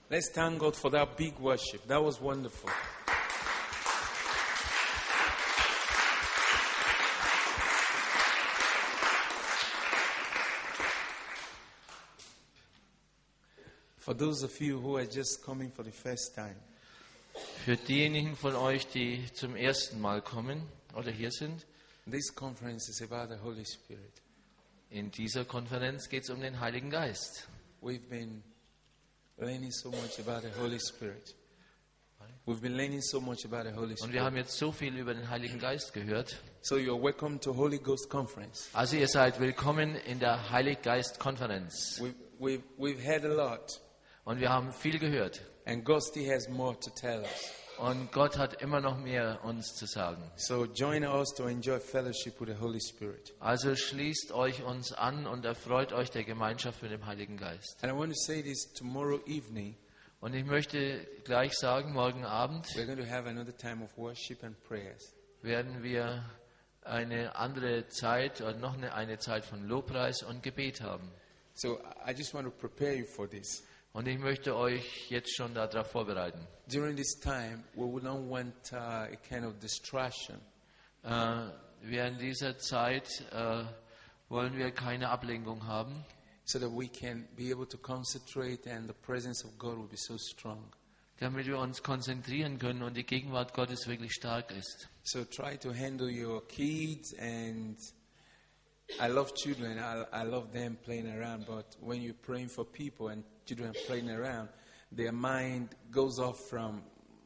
Let's thank God for that big worship. That was wonderful. For those of you who are just coming for the first time, Für diejenigen von euch, die zum ersten Mal kommen oder hier sind, this conference is about the Holy Spirit. in dieser Konferenz geht es um den Heiligen Geist. We've been learning so much about the Holy Spirit. We've been learning so much about the Holy Und wir Spirit. haben jetzt so viel über den Heiligen Geist gehört. So you're welcome to Holy Ghost Conference. Also ihr seid willkommen in der Heilig-Geist-Konferenz. We've heard a lot. Und wir haben viel gehört. And God still has more to tell us. Und Gott hat immer noch mehr uns zu sagen. So join us to enjoy fellowship with the Holy Spirit. Also schließt euch uns an und erfreut euch der Gemeinschaft mit dem Heiligen Geist. And I want to say this tomorrow evening. Und ich möchte gleich sagen, morgen Abend We're going to have another time of worship and prayers. werden wir eine andere Zeit oder noch eine Zeit von Lobpreis und Gebet haben. So I just want to prepare you for this. Und ich möchte euch jetzt schon darauf vorbereiten. During this time, we will not want a kind of distraction. Während dieser Zeit wollen wir keine Ablenkung haben, So that we can be able to concentrate and the presence of God will be so strong. damit wir uns konzentrieren können und die Gegenwart Gottes wirklich stark ist. So try to handle your kids, and I love children. I love them playing around, but when you're praying for people and children are playing around, their mind goes off from,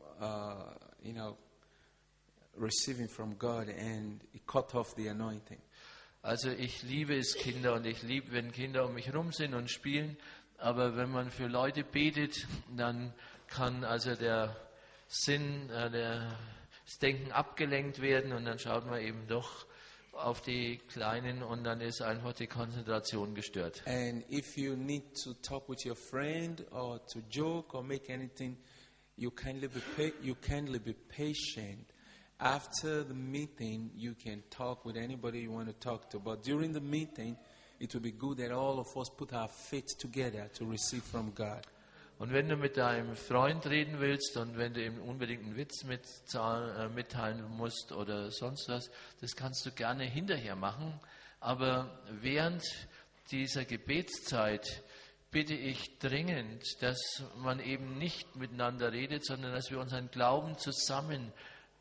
receiving from God, and it cut off the anointing. Also ich liebe es, Kinder, und ich liebe, wenn Kinder um mich herum sind und spielen. Aber wenn man für Leute betet, dann kann also der Sinn, das Denken abgelenkt werden, und dann schaut man eben doch auf die Kleinen und dann ist einfach die Konzentration gestört. And if you need to talk with your friend or to joke or make anything, you kindly be patient. After the meeting, you can talk with anybody you want to talk to. But during the meeting, it will be good that all of us put our faith together to receive from God. Und wenn du mit deinem Freund reden willst und wenn du ihm unbedingt einen Witz mitteilen musst oder sonst was, das kannst du gerne hinterher machen. Aber während dieser Gebetszeit bitte ich dringend, dass man eben nicht miteinander redet, sondern dass wir unseren Glauben zusammenlegen,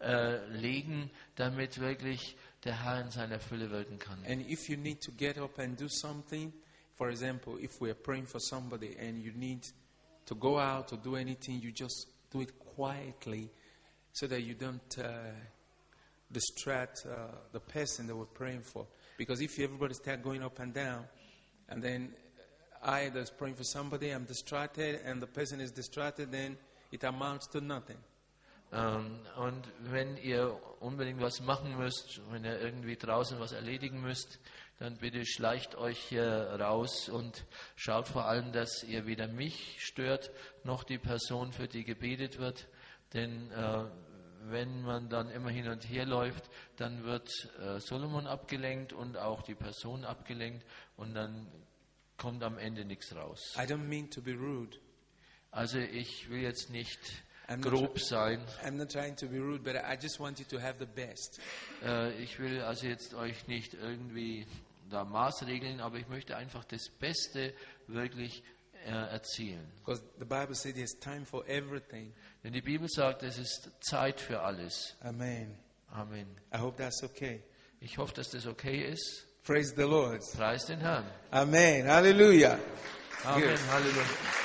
damit wirklich der Herr in seiner Fülle wirken kann. And if you need to get up and do something, for example, if we are praying for somebody and you need to go out or do anything, you just do it quietly so that you don't distract the person that we're praying for. Because if everybody start going up and down, and then I that's praying for somebody, I'm distracted, and the person is distracted, then it amounts to nothing. Und wenn ihr unbedingt was machen müsst, wenn ihr irgendwie draußen was erledigen müsst, dann bitte schleicht euch hier raus und schaut vor allem, dass ihr weder mich stört, noch die Person, für die gebetet wird. Denn wenn man dann immer hin und her läuft, dann wird Solomon abgelenkt und auch die Person abgelenkt, und dann kommt am Ende nichts raus. I don't mean to be rude. Also ich will jetzt nicht grob sein. I'm not trying to be rude, but I just want you to have the best. Ich will also jetzt euch nicht irgendwie da maßregeln, aber ich möchte einfach das Beste wirklich erzielen. Because the Bible says there's time for everything. Denn die Bibel sagt, es ist Zeit für alles. Amen. Amen. I hope that's okay. Ich hoffe, dass das okay ist. Praise the Lord. Preis den Herrn. Amen. Hallelujah. Amen. Good. Halleluja.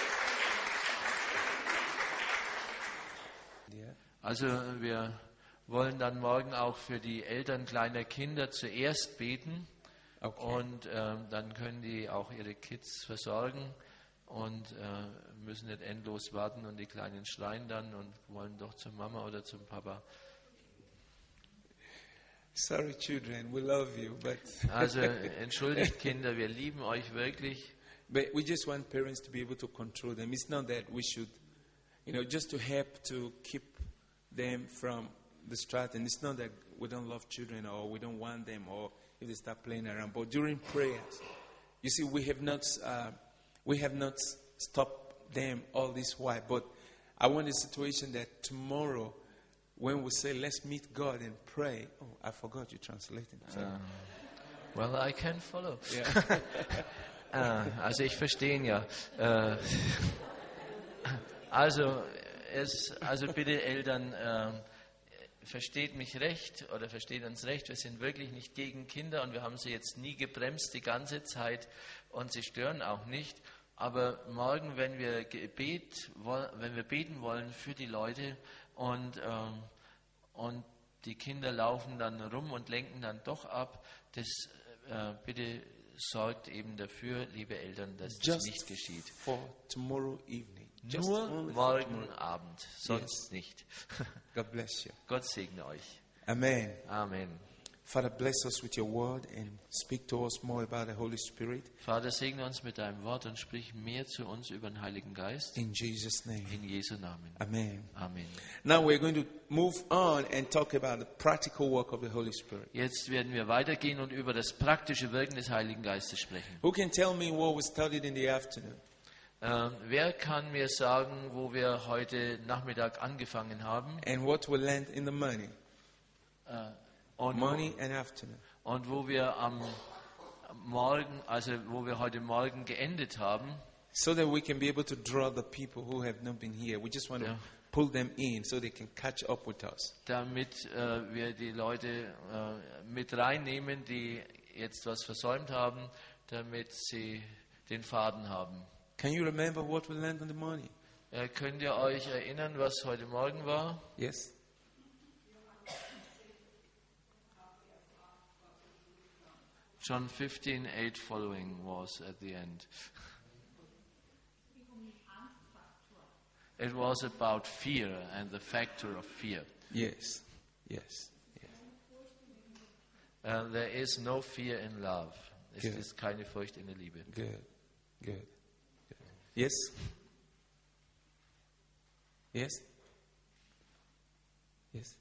Also wir wollen dann morgen auch für die Eltern kleiner Kinder zuerst beten. Okay. Und dann können die auch ihre Kids versorgen und müssen nicht endlos warten, und die Kleinen schreien dann und wollen doch zur Mama oder zum Papa. Sorry, children, we love you, but Also entschuldigt Kinder, wir lieben euch wirklich. but we just want parents to be able to control them. It's not that we should, just to help to keep them from distracting. It's not that we don't love children or we don't want them or if they start playing around. But during prayers, you see, we have not stopped them all this while. But I want a situation that tomorrow, when we say, let's meet God and pray. Oh, I forgot you translating. Sorry. Well, I can follow. Yeah. Also ich verstehe ihn ja. Also bitte Eltern, versteht mich recht oder versteht uns recht. Wir sind wirklich nicht gegen Kinder und wir haben sie jetzt nie gebremst die ganze Zeit und sie stören auch nicht. Aber morgen, wenn wir beten wollen für die Leute und die Kinder laufen dann rum und lenken dann doch ab, bitte sorgt eben dafür, liebe Eltern, dass das nicht geschieht. For tomorrow evening. Nur morgen Abend, sonst nicht. God bless you. Gott segne euch. Amen. Amen. Father, bless us with your word and speak to us more about the Holy Spirit. Vater, segne uns mit deinem Wort und sprich mehr zu uns über den Heiligen Geist. In Jesus' name. In Jesu Namen. Amen. Amen. Now we're going to move on and talk about the practical work of the Holy Spirit. Jetzt werden wir weitergehen und über das praktische Wirken des Heiligen Geistes sprechen. Who can tell me what we studied in the afternoon? Wer kann mir sagen, wo wir heute Nachmittag angefangen haben? And what we learned in the morning? Morning and afternoon. Und wo wir am Morgen, also wo wir heute Morgen geendet haben. So that we can be able to draw the people who have not been here. We just want to pull them in so they can catch up with us. Damit wir die Leute mit reinnehmen, die jetzt was versäumt haben, damit sie den Faden haben. Can you remember what we learned in the morning? Könnt ihr euch erinnern, was heute Morgen war? Yes. John 15:8 following was at the end. It was about fear and the factor of fear. Yes. Yes. There is no fear in love. Es ist keine Furcht in der Liebe. Good. Good. Yes? Yes? Yes?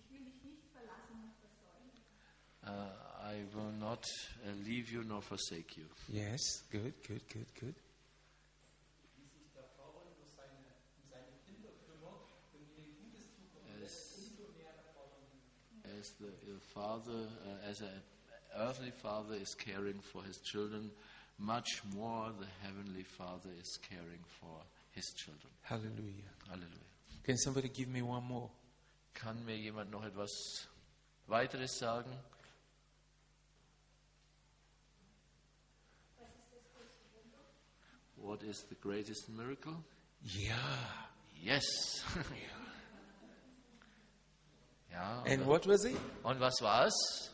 I will not leave you nor forsake you. Yes. Good. As the father, as an earthly father is caring for his children, much more the heavenly Father is caring for his children. Hallelujah. Halleluja. Can somebody give me one more? Kann mir jemand noch etwas weiteres sagen? What is the greatest miracle? Yeah. Yes. Ja. And what was it? Und was war's?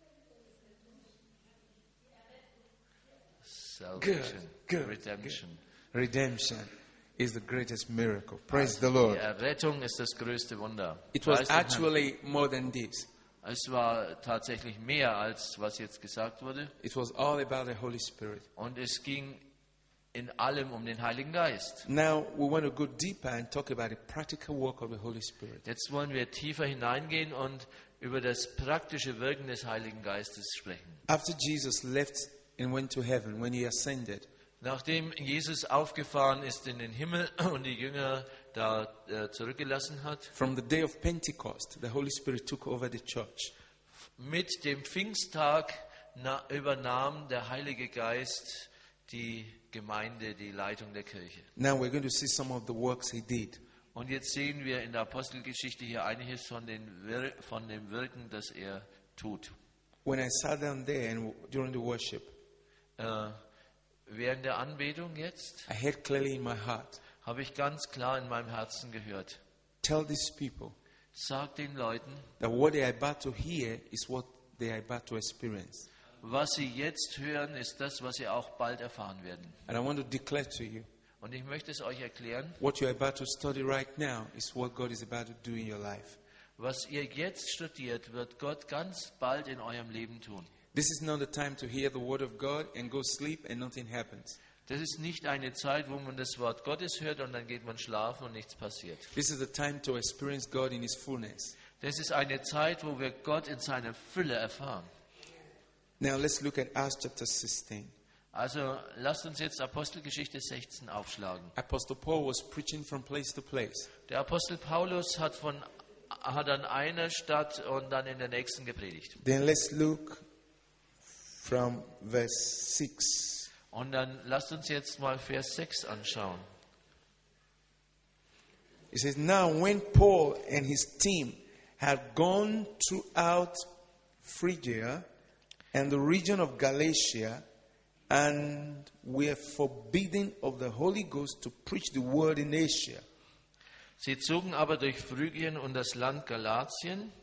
Salvation. Good. Redemption. Redemption is the greatest miracle. Praise the Lord. Die Errettung ist das größte Wunder. It was actually more than this. Es war tatsächlich mehr als was jetzt gesagt wurde. It was all about the Holy Spirit. Und es ging in allem um den Heiligen Geist. Now we want to go deeper and talk about the practical work of the Holy Spirit. Jetzt wollen wir tiefer hineingehen und über das praktische Wirken des Heiligen Geistes sprechen. After Jesus left and went to heaven, when he ascended, Nachdem Jesus aufgefahren ist in den Himmel und die Jünger da zurückgelassen hat, from the day of Pentecost, the Holy Spirit took over the church. mit dem Pfingsttag übernahm der Heilige Geist die Gemeinde, die Leitung der Kirche. Now we're going to see some of the works he did. Und jetzt sehen wir in der Apostelgeschichte hier einiges von dem Wirken, das er tut. When I sat down there and during the worship, Während der Anbetung jetzt I heard clearly in my heart, habe ich ganz klar in meinem Herzen gehört, tell these people sag den Leuten, that what they are about to hear is what they are about to experience. was sie jetzt hören, ist das, was sie auch bald erfahren werden. And I want to declare to you, Und ich möchte es euch erklären, what you're about to study right now is what God is about to do in your life. was ihr jetzt studiert, wird Gott ganz bald in eurem Leben tun. This is not the time to hear the word of God and go sleep and nothing happens. Das ist nicht eine Zeit, wo man das Wort Gottes hört und dann geht man schlafen und nichts passiert. This is the time to experience God in his fullness. Das ist eine Zeit, wo wir Gott in seiner Fülle erfahren. Now let's look at Acts chapter 16. Also lasst uns jetzt Apostelgeschichte 16 aufschlagen. Apostle Paul was preaching from place to place. Der Apostel Paulus hat an einer Stadt und dann in der nächsten gepredigt. Then let's look from verse 6. Und dann lasst uns jetzt mal Vers 6 anschauen. It says, now when Paul and his team had gone throughout Phrygia and the region of Galatia and were forbidden of the Holy Ghost to preach the word in Asia. Sie zogen aber durch Phrygien und das Land Galatien,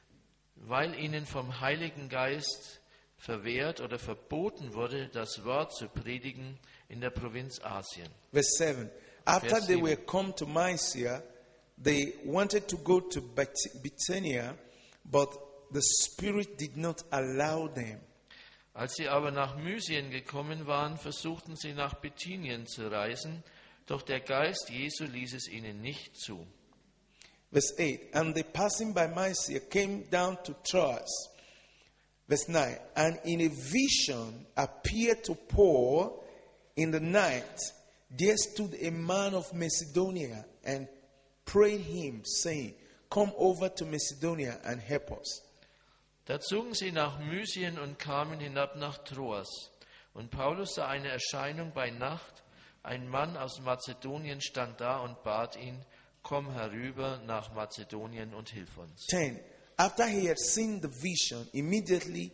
weil ihnen vom Heiligen Geist verwehrt oder verboten wurde, das Wort zu predigen in der Provinz Asien. Verse 7. After Verse they 7. were come to Mysia, they wanted to go to Bithynia, but the Spirit did not allow them. Als sie aber nach Mysien gekommen waren, versuchten sie nach Bithynien zu reisen, doch der Geist Jesu ließ es ihnen nicht zu. Verse 8. And they passing by Mysia came down to Troas. Verse 9. And in a vision appeared to Paul in the night, there stood a man of Macedonia and prayed him, saying, come over to Macedonia and help us. Da zogen sie nach Mysien und kamen hinab nach Troas. Und Paulus sah eine Erscheinung bei Nacht. Ein Mann aus Mazedonien stand da und bat ihn, komm herüber nach Mazedonien und hilf uns. 10. After he had seen the vision, immediately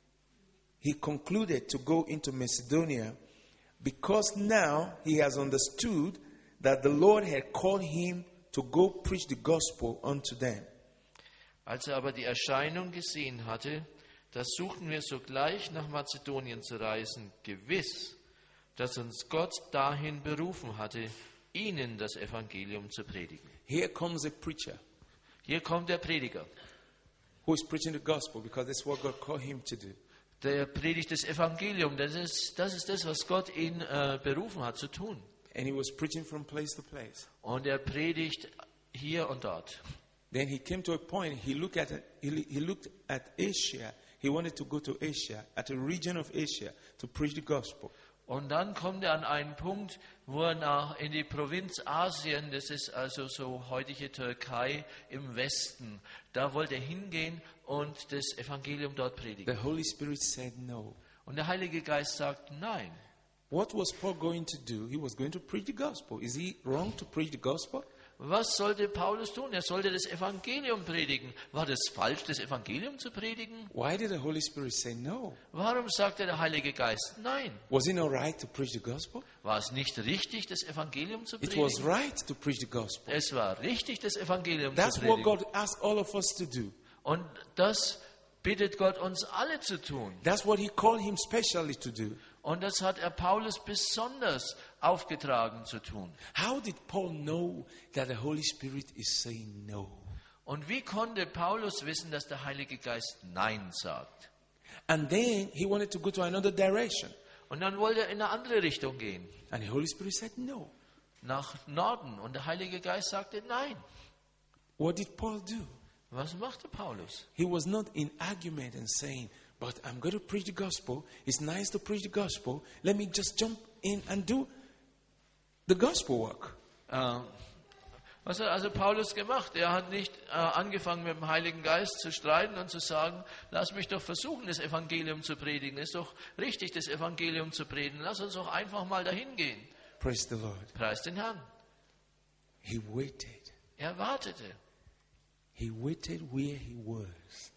he concluded to go into Macedonia, because now he has understood that the Lord had called him to go preach the gospel unto them. Als er aber die Erscheinung gesehen hatte, da suchten wir sogleich nach Mazedonien zu reisen, gewiss, dass uns Gott dahin berufen hatte, ihnen das Evangelium zu predigen. Here comes a preacher Hier kommt der Prediger. who is preaching the gospel because that's what God called him to do. Der predigt das Evangelium. Das ist das, was Gott ihn berufen hat zu tun. And he was preaching from place to place. Und er predigt hier und dort. Then he came to a point, he looked at Asia. He wanted to go to Asia, at a region of Asia, to preach the gospel. Und dann kommt er an einen Punkt, wo er in die Provinz Asien, das ist also so heutige Türkei im Westen, da wollte er hingehen und das Evangelium dort predigen. The Holy Spirit said no. Und der Heilige Geist sagt nein. What was Paul going to do? He was going to preach the gospel. Is he wrong to preach the gospel? Was sollte Paulus tun? Er sollte das Evangelium predigen. War das falsch, das Evangelium zu predigen? Why did the Holy Spirit say no? Warum sagte der Heilige Geist nein? Was it not right to preach the gospel? War es nicht richtig, das Evangelium zu It predigen? was right to preach the gospel. Es war richtig, das Evangelium That's zu what predigen. God asked all of us to do. Und das bittet Gott uns alle zu tun. That's what he called him specially to do. Und das hat er Paulus besonders aufgetragen zu tun. How did Paul know that the Holy Spirit is saying no? Und wie konnte Paulus wissen, dass der Heilige Geist Nein sagt? And then he wanted to go to another direction. Und dann wollte er in eine andere Richtung gehen, And the Holy Spirit said no. nach Norden. Und der Heilige Geist sagte Nein. What did Paul do? Was machte Paulus? He was not in argument and saying, but I'm going to preach the gospel. It's nice to preach the gospel. Let me just jump in and do the gospel work. Was hat also Paulus gemacht? Er hat nicht angefangen mit dem Heiligen Geist zu streiten und zu sagen, lass mich doch versuchen, das Evangelium zu predigen. Es ist doch richtig, das Evangelium zu predigen. Lass uns doch einfach mal dahin gehen. Praise the Lord. Preis den Herrn. He waited. Er wartete. He waited where he was.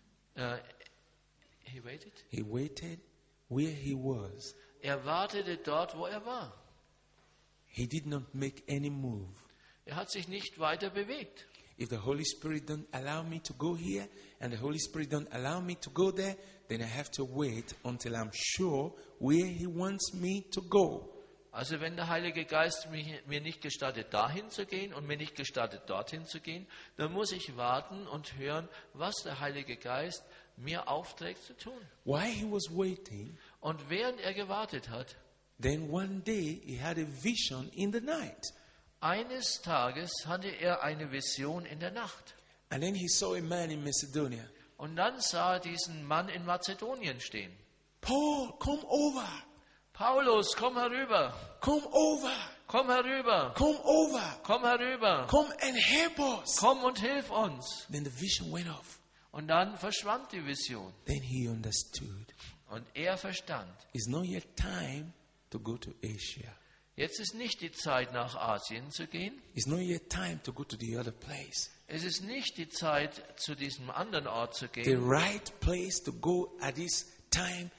He waited? He waited where he was. Er wartete dort, wo er war. He did not make any move. Er hat sich nicht weiter bewegt. If the Holy Spirit don't allow me to go here and the Holy Spirit don't allow me to go there, then I have to wait until I'm sure where he wants me to go. Also wenn der Heilige Geist mir nicht gestattet, dahin zu gehen und mir nicht gestattet, dorthin zu gehen, dann muss ich warten und hören, was der Heilige Geist mir aufträgt zu tun. While he was waiting, Und während er gewartet hat, then one day he had a vision in the night. eines Tages hatte er eine Vision in der Nacht. And then he saw a man in Macedonia. Und dann sah er diesen Mann in Mazedonien stehen. Paul, come over. Paulus, komm herüber, Come over. komm herüber, Come over. komm herüber, Come and help us. komm und hilf uns. Then the vision went off. Und dann verschwand die Vision. Then he understood. Und er verstand, It's not yet time to go to Asia. jetzt ist nicht die Zeit, nach Asien zu gehen. It's not yet time to go to the other place. Es ist nicht die Zeit, zu diesem anderen Ort zu The gehen. right place to go at this time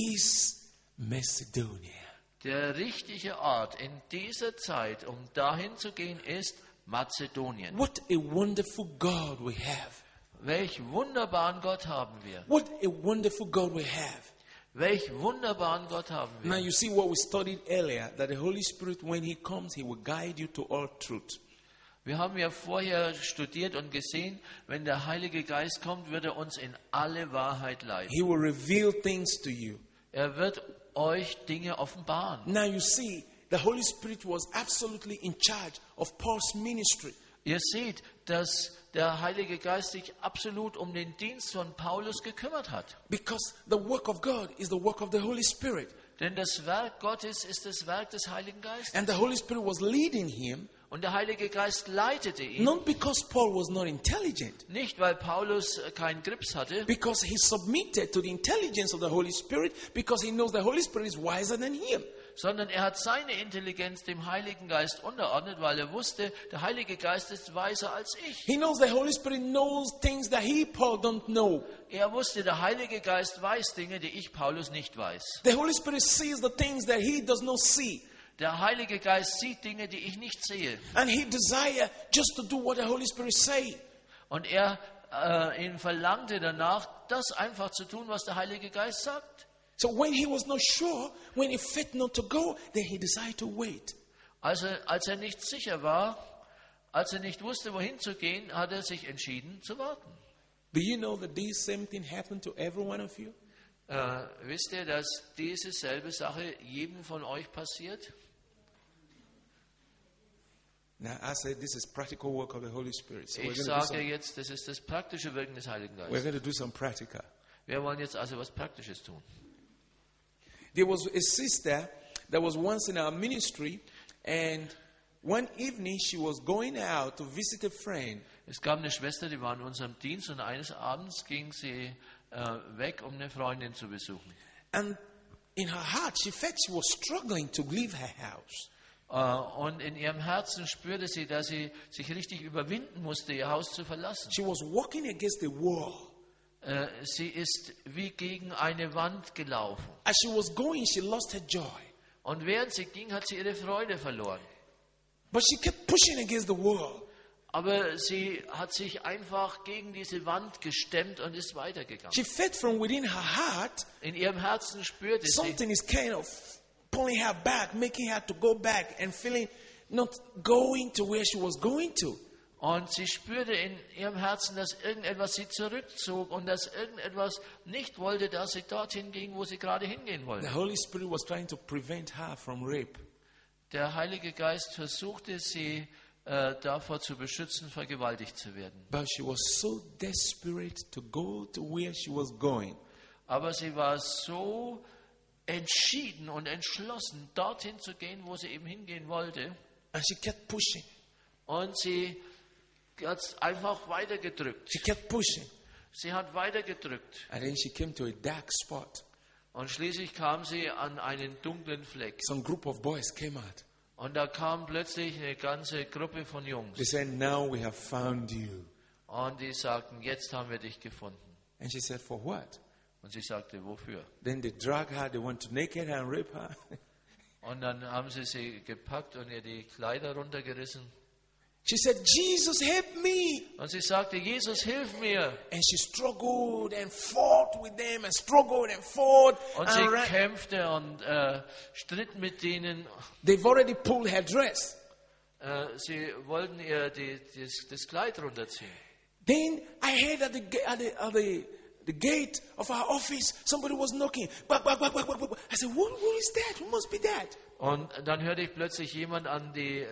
is Macedonia. Der richtige Ort in dieser Zeit, um dahin zu gehen, ist Mazedonien. What a wonderful God we have. Welch wunderbaren Gott haben wir. What a wonderful God we have. Welch wunderbaren Gott haben Now wir. you see what we studied earlier, that the Holy Spirit, when He comes, He will guide you to all truth. Wir haben ja vorher studiert und gesehen, wenn der Heilige Geist kommt, wird er uns in alle Wahrheit leiten. He will reveal things to you. Er wird euch Dinge offenbaren. Now you see, the Holy Spirit was absolutely in charge of Paul's ministry. Ihr seht, dass der Heilige Geist sich absolut um den Dienst von Paulus gekümmert hat. Because the work of God is the work of the Holy Spirit. Denn das Werk Gottes ist das Werk des Heiligen Geistes. And the Holy Spirit was leading him, Und der Heilige Geist leitete ihn. not because Paul was not intelligent, Nicht, weil Paulus keinen Grips hatte, because he submitted to the intelligence of the Holy Spirit, because he knows the Holy Spirit is wiser than him. sondern er hat seine Intelligenz dem Heiligen Geist unterordnet, weil er wusste, der Heilige Geist ist weiser als ich. He knows the Holy Spirit knows things that he, Paul, don't know. Er wusste, der Heilige Geist weiß Dinge, die ich, Paulus, nicht weiß. The Holy Spirit sees the things that he does not see. Der Heilige Geist sieht Dinge, die ich nicht sehe. And he desires just to do what the Holy Spirit is saying. Und er ihn verlangte danach, das einfach zu tun, was der Heilige Geist sagt. So when he was not sure, when he felt not to go, then he decided to wait. Also, als er nicht sicher war, als er nicht wusste, wohin zu gehen, hat er sich entschieden zu warten. Do you know that this same thing happened to every one of you? Wisst ihr, dass diese selbe Sache jedem von euch passiert? Now I said this is practical work of the Holy Spirit. So Ich sage jetzt, das ist das praktische Wirken des Heiligen we're Geistes. going to do some practical. Wir wollen jetzt also was Praktisches tun. There was a sister that was once in our ministry, and one evening she was going out to visit a friend. Es gab eine Schwester, die war in unserem Dienst und eines Abends ging sie weg, um eine Freundin zu besuchen. And in her heart, she felt she was struggling to leave her house. Und in ihrem Herzen spürte sie, dass sie sich richtig überwinden musste, ihr Haus zu verlassen. She was walking against the wall. Sie ist wie gegen eine Wand gelaufen. As she was going, she lost her joy. Und während sie ging, hat sie ihre Freude verloren. But she kept pushing against the wall. Aber sie hat sich einfach gegen diese Wand gestemmt und ist weitergegangen. She felt from within her heart, In ihrem Herzen spürte sie, something is kind of pulling her back, making her to go back and feeling not going to where she was going to. und sie spürte in ihrem Herzen, dass irgendetwas sie zurückzog und dass irgendetwas nicht wollte, dass sie dorthin ging, wo sie gerade hingehen The wollte. Holy Spirit was trying to prevent her from rape. Der Heilige Geist versuchte sie davor zu beschützen, vergewaltigt zu werden. But she was so desperate to go to where she was going. Aber sie war so entschieden und entschlossen, dorthin zu gehen, wo sie eben hingehen wollte. And she kept pushing. Und sie hat einfach weitergedrückt. She kept pushing. Sie hat weitergedrückt. And then she came to a dark spot. Und schließlich kam sie an einen dunklen Fleck. Some group of boys came out. Und da kam plötzlich eine ganze Gruppe von Jungs. They said, "Now we have found you." Und die sagten, jetzt haben wir dich gefunden. And she said, "For what?" Und sie sagte, wofür? Then they drag her. They want to naked her and rape her. Und dann haben sie gepackt und ihr die Kleider runtergerissen. She said, "Jesus, help me." Und sie sagte, Jesus, hilf mir. And she struggled and fought with them and struggled and fought. Und And sie kämpfte und stritt mit denen. they've already pulled her dress. Sie wollten ihr das Kleid runterziehen. Then I heard at the gate of our office, somebody was knocking. Bang, bang, bang, bang, bang, bang. I said, who is that? Who must be that? Und dann hörte ich plötzlich jemand an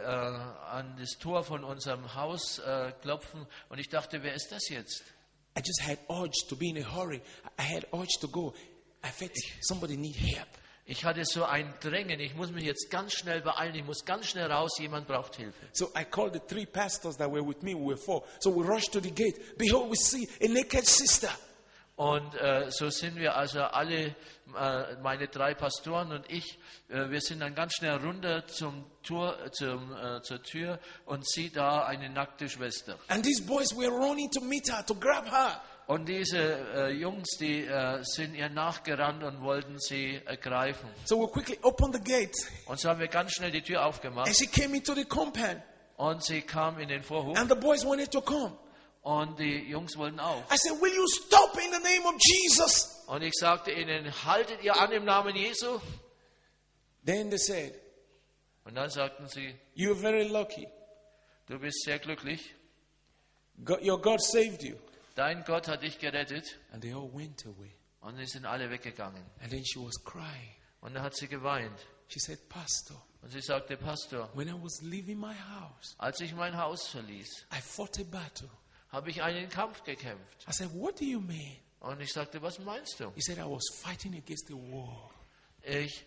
das Tor von unserem Haus klopfen. Und ich dachte, wer ist das jetzt? I just had urge to be in a hurry. I had urge to go. I felt somebody need help. Ich hatte so ein Drängen, ich muss mich jetzt ganz schnell beeilen, ich muss ganz schnell raus, jemand braucht Hilfe. So I called the 3 pastors that were with me. We were 4. So we rushed to the gate. Behold, we see a naked sister. Und so sind wir also alle, meine 3 Pastoren und ich, wir sind dann ganz schnell runter zur Tür und sie da eine nackte Schwester. And these boys were running to meet her, to grab her. Und diese Jungs, die sind ihr nachgerannt und wollten sie ergreifen. So we quickly opened the gate. Und so haben wir ganz schnell die Tür aufgemacht. And she came into the compound. Und sie kam in den Vorhof. And the boys wanted to come. Und die Jungs wollten auch. I said, will you stop in the name of Jesus? Und ich sagte ihnen, haltet ihr an im Namen Jesu? Then they said, Und dann sagten sie, you're very lucky. du bist sehr glücklich. Your God saved you. Dein Gott hat dich gerettet. And they all went away. Und sie sind alle weggegangen. And then she was crying. Und dann hat sie geweint. She said, Pastor, Und sie sagte, Pastor, when I was leaving my house, als ich mein Haus verließ, I fought a battle. habe ich einen Kampf gekämpft. I said, what do you mean? Und ich sagte, was meinst du? He said, I was fighting against the wall. Ich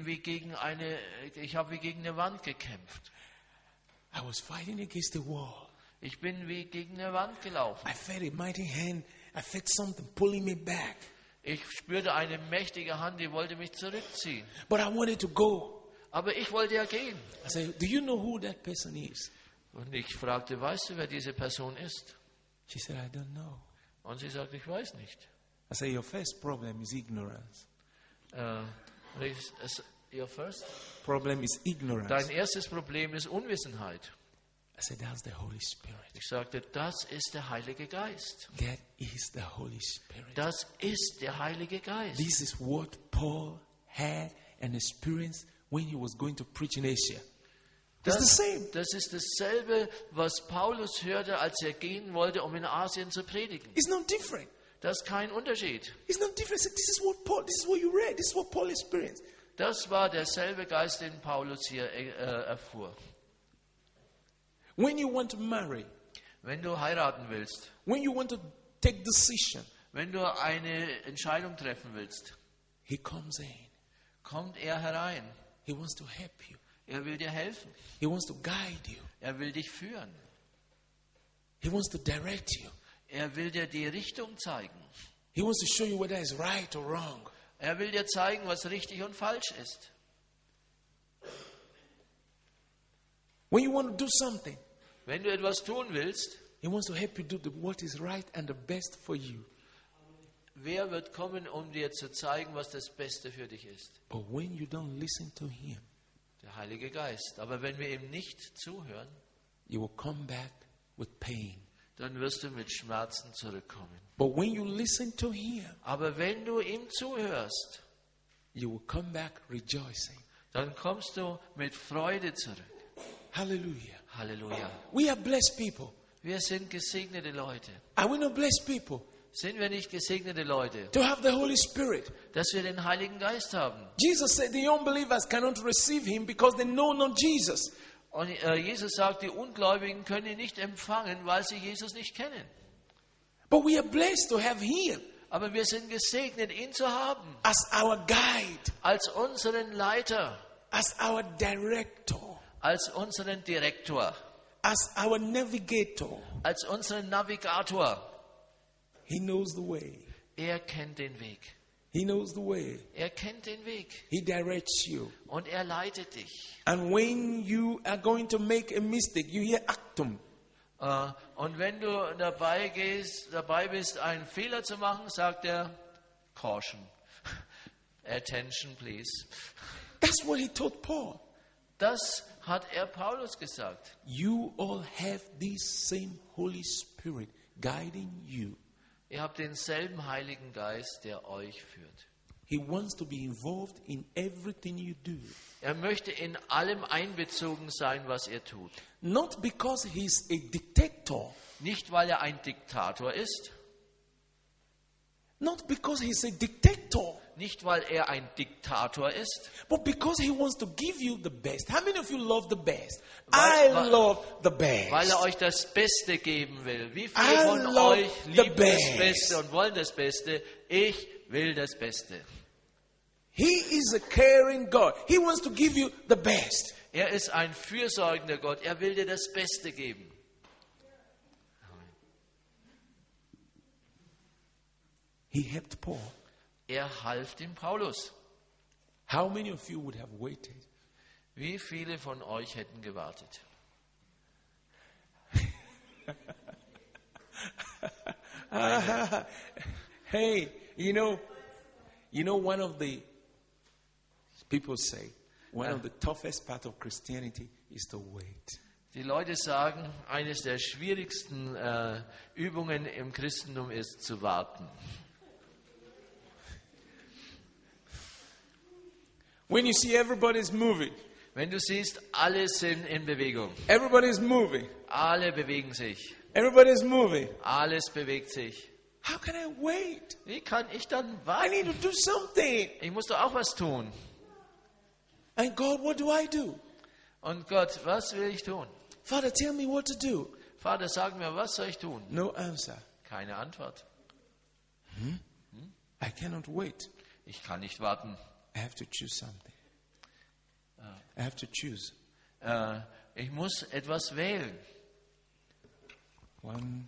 habe wie gegen eine Wand gekämpft. I was fighting against the wall. Ich bin wie gegen eine Wand gelaufen. I felt a mighty hand. I felt something pulling me back. Ich spürte eine mächtige Hand, die wollte mich zurückziehen. But I wanted to go. Aber ich wollte ja gehen. I said, do you know who that person is? Und ich fragte, weißt du, wer diese Person ist? She said, I don't know. Und sie sagte, ich weiß nicht. I said, your first problem is ignorance. Your first? Problem is ignorance. Dein erstes Problem ist Unwissenheit. I said, that's the Holy Spirit. Ich sagte, das ist der Heilige Geist. That is the Holy Spirit. Das ist der Heilige Geist. This is what Paul had and experienced when he was going to preach in Asia. It's the same. Das ist dasselbe, was Paulus hörte, als er gehen wollte, um in Asien zu predigen. It's not different. Das ist kein Unterschied. It's not different. So this is what you read. This is what Paul experienced. Das war derselbe Geist, den Paulus hier erfuhr. When you want to marry, Wenn du heiraten willst, when you want to take decision, wenn du eine Entscheidung treffen willst, he comes in. kommt er herein. He wants to help you. Er will dir helfen. He wants to guide you. Er will dich führen. He wants to direct you. Er will dir die Richtung zeigen. He wants to show you whether it's right or wrong. Er will dir zeigen, was richtig und falsch ist. When you want to do something, Wenn du etwas tun willst, he wants to help you do what is right and the best for you. wer wird kommen, um dir zu zeigen, was das Beste für dich ist? But when you don't listen to him, Der Heilige Geist. Aber wenn wir ihm nicht zuhören, you will come back with pain. dann wirst du mit Schmerzen zurückkommen. But when you listen to him, Aber wenn du ihm zuhörst, you will come back rejoicing. dann kommst du mit Freude zurück. Hallelujah. Halleluja. We are blessed people. Wir sind gesegnete Leute. Are we not blessed people? Sind wir nicht gesegnete Leute, To have the Holy Spirit. dass wir den Heiligen Geist haben? Jesus said the unbelievers cannot receive him because they know not Jesus. Und Jesus sagt, die Ungläubigen können ihn nicht empfangen, weil sie Jesus nicht kennen. But we are blessed to have him Aber wir sind gesegnet, ihn zu haben, as our guide, als unseren Leiter, as our director, als unseren Direktor, as our navigator. als unseren Navigator. He knows the way. Er kennt den Weg. He knows the way. Er kennt den Weg He directs you. und er leitet dich. And when you are going to make a mistake, you hear actum. Und wenn du dabei bist, einen Fehler zu machen, sagt er, Caution, attention please. That's what he told Paul. Das hat er Paulus gesagt. You all have this same Holy Spirit guiding you. Ihr habt denselben Heiligen Geist, der euch führt. He wants to be involved in everything you do. Er möchte in allem einbezogen sein, was ihr tut. Not because he's a dictator. Nicht, weil er ein Diktator ist. Not because he's a dictator. Nicht, weil er ein Diktator ist. But because he wants to give you the best. How many of you love the best? Weil- I love the best. Weil er euch das Beste geben will. Wie I viele von love euch the lieben das best. Beste und wollen das Beste? Ich will das Beste. He is a caring God. He wants to give you the best. Er ist ein fürsorgender Gott. Er will dir das Beste geben. He helped Paul. Er half dem Paulus. How many of you would have waited? Wie viele von euch hätten gewartet? Hey, you know, one of the people say, one of the toughest part of Christianity is to wait. Die Leute sagen, eines der schwierigsten Übungen im Christentum ist zu warten. When you see everybody's moving, Wenn du siehst, alle sind in Bewegung. everybody's moving, Alle bewegen sich. everybody's moving. Alles bewegt sich. How can I wait? Wie kann ich dann I warten? need to do something. Ich muss doch auch was tun. And God, what do I do? Und Gott, was will ich tun? Father, tell me what to do. Vater, sag mir, was soll ich tun? No answer. Keine Antwort. I cannot wait. Ich kann nicht warten. I have to choose something. I have to choose. Ich muss etwas wählen. 1,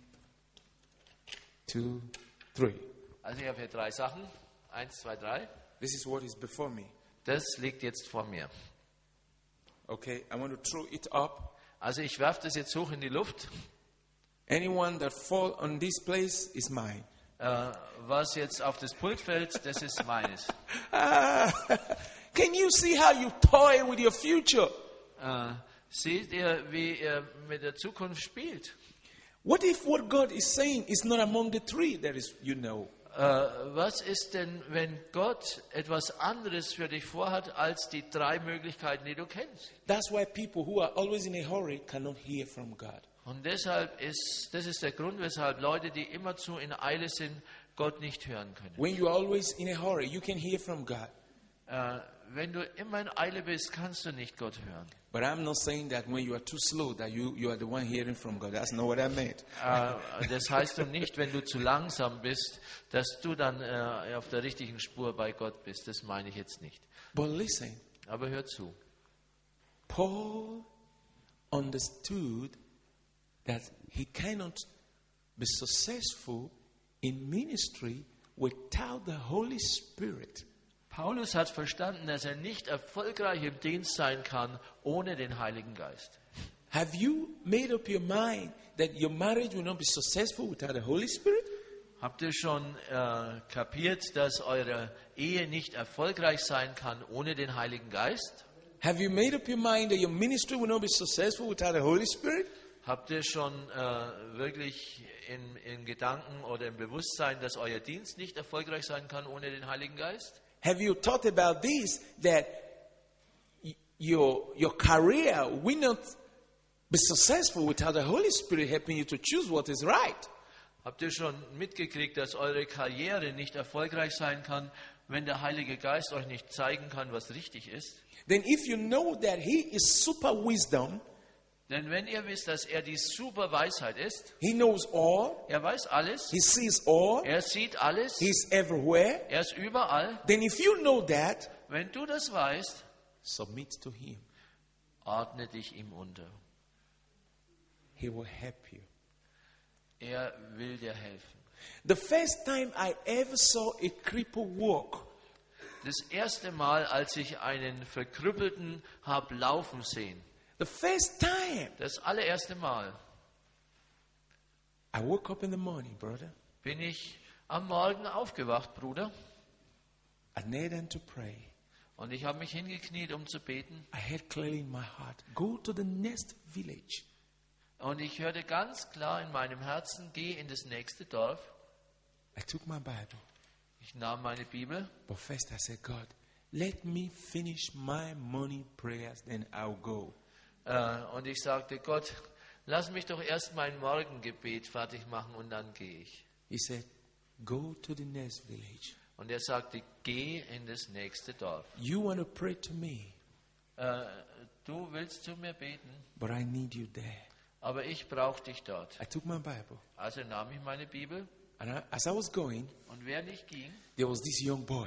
2, 3. Also ich habe hier 3 Sachen. 1, 2, 3. This is what is before me. Das liegt jetzt vor mir. Okay, I want to throw it up. Also ich werfe das jetzt hoch in die Luft. Anyone that fall on this place is mine. Was jetzt auf das Pult fällt, das ist meines. Can you see how you toy with your future? Seht ihr, wie ihr mit der Zukunft spielt? What if what God is saying is not among the 3 that is, you know? Was ist denn, wenn Gott etwas anderes für dich vorhat, als die 3 Möglichkeiten, die du kennst? That's why people who are always in a hurry cannot hear from God. Und deshalb das ist der Grund, weshalb Leute, die immerzu in Eile sind, Gott nicht hören können. When you are always in a hurry, you can hear from God. Wenn du immer in Eile bist, kannst du nicht Gott hören. But I'm not saying that when you are too slow that you are the one hearing from God. That's not what I meant. Das heißt doch nicht, wenn du zu langsam bist, dass du dann auf der richtigen Spur bei Gott bist. Das meine ich jetzt nicht. But listen, Aber hör zu. Paul understood that he cannot be successful in ministry without the Holy Spirit. Paulus hat verstanden, dass er nicht erfolgreich im Dienst sein kann ohne den Heiligen Geist. Have you made up your mind that your marriage will not be successful without the Holy Spirit? Habt ihr schon kapiert, dass eure Ehe nicht erfolgreich sein kann ohne den Heiligen Geist? Have you made up your mind that your ministry will not be successful without the Holy Spirit? Habt ihr schon wirklich in Gedanken oder im Bewusstsein, dass euer Dienst nicht erfolgreich sein kann ohne den Heiligen Geist? Have you thought about this, that your career will not be successful without the Holy Spirit helping you to choose what is right? Habt ihr schon mitgekriegt, dass eure Karriere nicht erfolgreich sein kann, wenn der Heilige Geist euch nicht zeigen kann, was richtig ist? Then if you know that He is super wisdom, Denn wenn ihr wisst, dass er die super Weisheit ist, He knows all, er weiß alles, He sees all, er sieht alles, He's everywhere, er ist überall. then if you know that, Wenn du das weißt, submit to Him. ordne dich ihm unter. He will help you. Er will dir helfen. The first time I ever saw a cripple walk, Das erste Mal, als ich einen Verkrüppelten habe laufen sehen, the first time das allererste Mal, I woke up in the morning, brother, bin ich am Morgen aufgewacht, Bruder, I knelt down to pray. und ich habe mich hingekniet, um zu beten. I heard clearly in my heart, go to the next village. Und ich hörte ganz klar in meinem Herzen, geh in das nächste Dorf. I took my Bible, Ich nahm meine Bibel, but first I said, God, let me finish my morning prayers, then I'll go. und ich sagte, Gott, lass mich doch erst mein Morgengebet fertig machen und dann gehe ich. He said, go to the next village. Und er sagte, geh in das nächste Dorf. You want to pray to me, Du willst zu mir beten, but I need you there. aber ich brauche dich dort. I took my Bible, Also nahm ich meine Bibel and as I was going, und während ich ging, there was this young boy.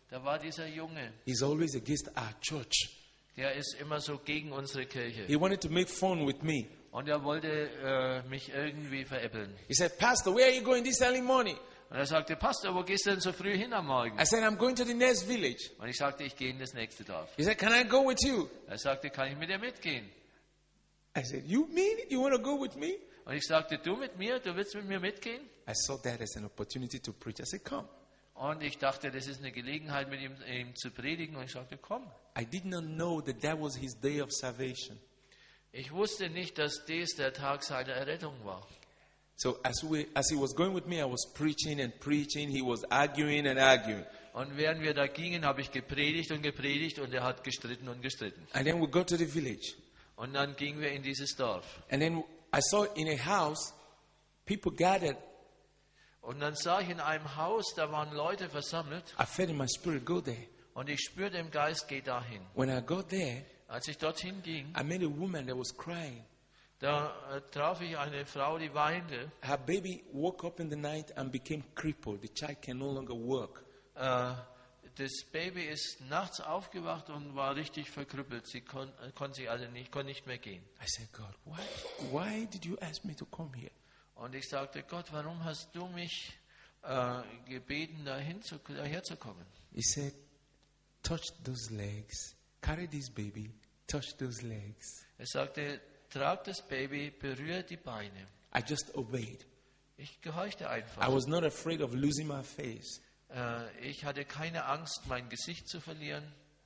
Da war dieser Junge, He's always against our church. der ist immer so gegen unsere Kirche. He wanted to make fun with me. Und er wollte mich irgendwie veräppeln. He said, Pastor, where are you going this early morning? Und er sagte, Pastor, wo gehst du denn so früh hin am Morgen? I said, I'm going to the next village. Und ich sagte, ich gehe in das nächste Dorf. He said, can I go with you? Er sagte, kann ich mit dir mitgehen? I said, you mean it? You want to go with me? Und ich sagte, du mit mir? Du willst mit mir mitgehen? I saw that as an opportunity to preach. I said, come. Und ich dachte, das ist eine Gelegenheit, mit ihm zu predigen. Und ich sagte, komm. I did not know that that was his day of salvation. Ich wusste nicht, dass dies der Tag seiner Errettung war. So as he was going with me, I was preaching and preaching. He was arguing and arguing. Und während wir da gingen, habe ich gepredigt und gepredigt und er hat gestritten und gestritten. And then we got to the village. Und dann gingen wir in dieses Dorf. And then I saw in a house, people gathered. Und dann sah ich in einem Haus, da waren Leute versammelt. I felt in my spirit, go there. Und ich spürte im Geist, geh dahin. When I got there, Als ich dorthin ging, I met a woman that was crying. da traf ich eine Frau, die weinte. Her baby woke up in the night and became crippled. The child can no longer work. Das Baby ist nachts aufgewacht und war richtig verkrüppelt. Sie konnte nicht mehr gehen. I said, God, why did you ask me to come here? Und ich sagte, Gott, warum hast du mich gebeten, daher zu kommen? He said, touch those legs. Carry this baby. Touch those legs. Er sagte, trag das Baby, berühre die Beine. I just obeyed. Ich gehorchte einfach. I was not afraid of losing my face. Ich hatte keine Angst, mein Gesicht zu verlieren.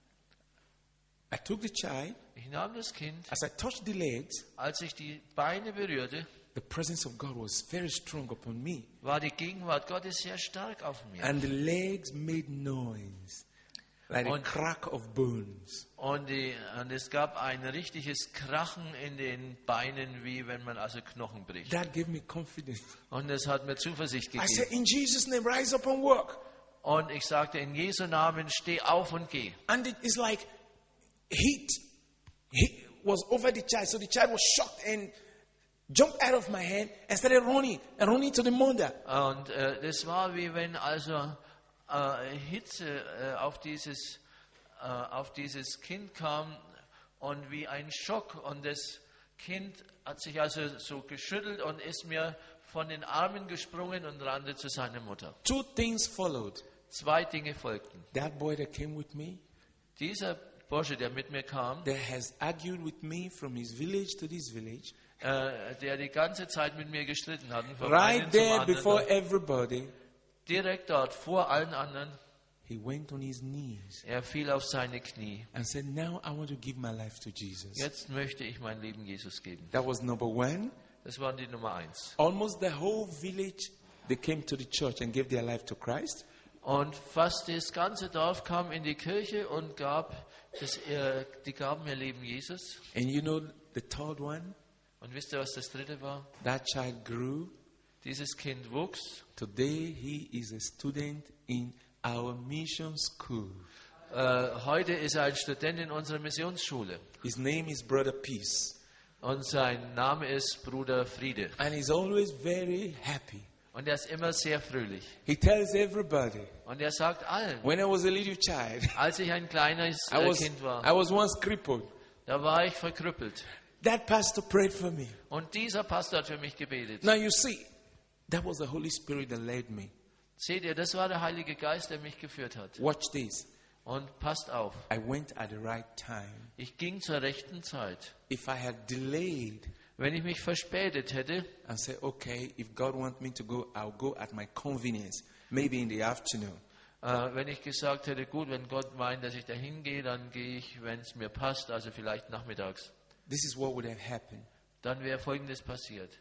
I took the child. Ich nahm das Kind. As I touched the legs, Als ich die Beine berührte, the presence of God was very strong upon me. war die Gegenwart Gottes sehr stark auf mir. And the legs made noise, like a crack of bones. Und es gab ein richtiges Krachen in den Beinen, wie wenn man also Knochen bricht. That gave me confidence. Und es hat mir Zuversicht I said, gegeben. in Jesus' name, rise up and walk. Und ich sagte, in Jesu Namen, steh auf und geh. And it's like heat was over the child. So the child was shocked and jumped out of my hand and started running to the mother. Und das war wie wenn also Hitze auf dieses Kind kam und wie ein Schock. Und das Kind hat sich also so geschüttelt und ist mir von den Armen gesprungen und rannte zu seiner Mutter. Two things followed. 2 Dinge folgten. That boy that came with me, Dieser Bursche, der mit mir kam, that has argued with me from his village to this village, der die ganze Zeit mit mir gestritten hat, vom right einen zum there anderen, before everybody, direkt dort vor allen anderen, he went on his knees er fiel auf seine Knie. and said, now I want to give my life to Jesus. Jetzt möchte ich mein Leben Jesus geben. That was number one. Das war die Nummer 1. Almost the whole village, they came to the church and gave their life to Christ. Und fast das ganze Dorf kam in die Kirche und die gaben ihr Leben Jesus. And you know the third one? Und wisst ihr, was das 3. war? That child grew. Dieses Kind wuchs. Today he is a student in our mission school. Heute ist er ein Student in unserer Missionsschule. His name is Brother Peace. Und sein Name ist Bruder Friede. And he's always very happy. Und er ist immer sehr fröhlich. He tells everybody, Und er sagt allen, when I was a little child, als ich ein kleines Kind war, I was once crippled. da war ich verkrüppelt. That pastor prayed for me. Und dieser Pastor hat für mich gebetet. Now you see, that was the Holy Spirit that led me. Seht ihr, das war der Heilige Geist, der mich geführt hat. Watch this. Und passt auf, I went at the right time. ich ging zur rechten Zeit. If I had delayed Wenn ich mich verspätet hätte and said, okay, if God wants me to go, I'll go at my convenience, maybe in the afternoon. wenn ich gesagt hätte, gut, wenn Gott meint, dass ich da hingehe, dann gehe ich, wenn es mir passt, also vielleicht nachmittags. This is what would have happened. Dann wäre Folgendes passiert.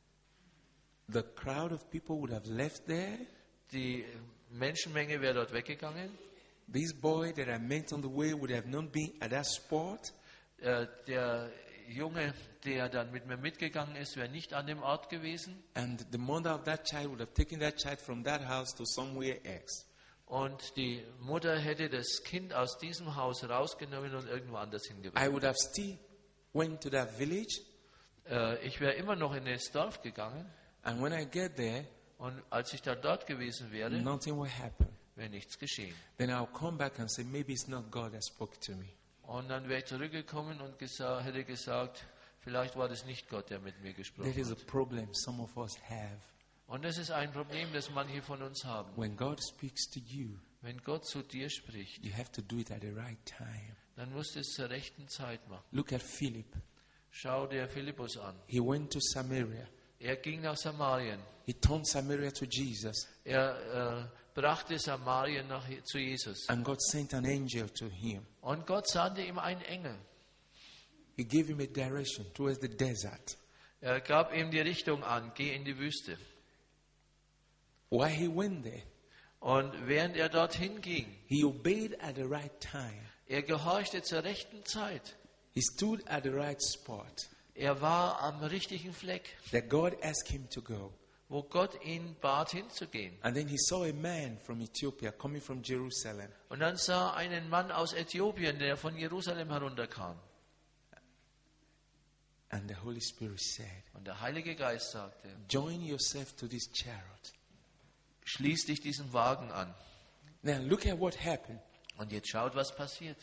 The crowd of people would have left there. Die Menschenmenge wäre dort weggegangen. This boy that I met on the way would have not been at that spot. Der Junge, der dann mit mir mitgegangen ist, wäre nicht an dem Ort gewesen. And the mother of that child would have taken that child from that house to somewhere else. Und die Mutter hätte das Kind aus diesem Haus rausgenommen und irgendwo anders I hingebracht. would have still went to that village. Ich wäre immer noch in das Dorf gegangen. And when I get there, Und als ich dann dort gewesen wäre, nothing will happen. wäre nichts geschehen. Then I'll come back and say, maybe it's not God that spoke to me. Und dann wäre ich zurückgekommen und hätte gesagt, vielleicht war das nicht Gott, der mit mir gesprochen That is a hat. problem some of us have. Und das ist ein Problem, das manche von uns haben. When God speaks to you, Wenn Gott zu dir spricht, you have to do it at the right time. dann musst du es zur rechten Zeit machen. Look at Philip. Schau dir Philippus an. He went to Samaria. Er ging nach Samarien. He turned Samaria to Jesus. Er brachte Samarien zu Jesus. And God sent an angel to him. Und Gott sandte ihm einen Engel. He gave him a direction towards the desert. Er gab ihm die Richtung an, geh in die Wüste. While he went there, Und während er dorthin ging, he obeyed at the right time. er gehorchte zur rechten Zeit. He stood at the right spot Er war am richtigen Fleck, that God asked him to go. wo Gott ihn bat, hinzugehen. And then he saw a man from Ethiopia coming from Jerusalem. Und dann sah er einen Mann aus Äthiopien, der von Jerusalem herunterkam. And the Holy Spirit said, Und der Heilige Geist sagte, join yourself to this chariot. schließ dich diesem Wagen an. Now look at what happened. Und jetzt schaut, was passiert.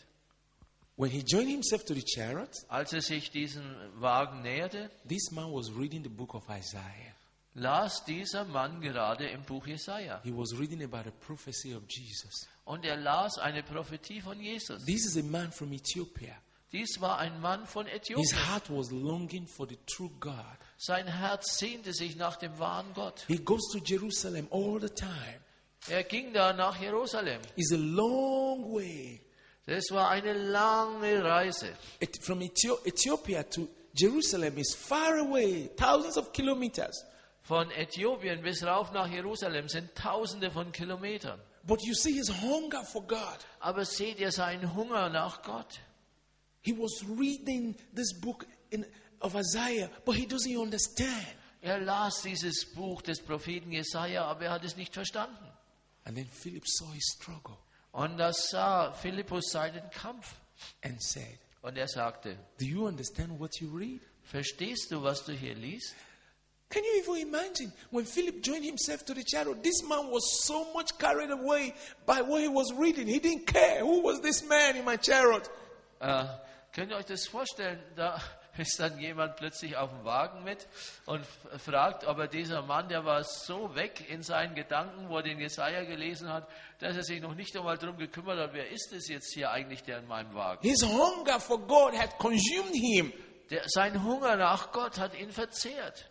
When he joined himself to the chariot, Als er sich diesem Wagen näherte, this man was reading the book of Isaiah. las dieser Mann gerade im Buch Jesaja. He was reading about the prophecy of Jesus. Und er las eine Prophetie von Jesus. This is a man from Ethiopia. Dies war ein Mann von His Äthiopien. heart was longing for the true God. Sein Herz sehnte sich nach dem wahren Gott. He goes to Jerusalem all the time. Er ging da nach Jerusalem. It's a long way. Das war eine lange Reise. From Ethiopia to Jerusalem is far away, thousands of kilometers. Von Äthiopien bis rauf nach Jerusalem sind Tausende von Kilometern. But you see his hunger for God. Aber seht ihr seinen Hunger nach Gott? He was reading this book of Isaiah, but he doesn't understand. Er las dieses Buch des Propheten Jesaja, aber er hat es nicht verstanden. And then Philip saw his struggle Und da sah Philippus seinen Kampf. and said, Und er sagte, do you understand what you read? verstehst du, was du hier liest? Can you even imagine when Philip joined himself to the chariot? This man was so much carried away by what he was reading. He didn't care. Who was this man in my chariot? Könnt ihr euch das vorstellen? Da ist dann jemand plötzlich auf dem Wagen mit und fragt, aber dieser Mann, der war so weg in seinen Gedanken, wo er den Jesaja gelesen hat, dass er sich noch nicht einmal darum gekümmert hat, wer ist es jetzt hier eigentlich, der in meinem Wagen? His hunger for God had consumed him. Sein Hunger nach Gott hat ihn verzehrt.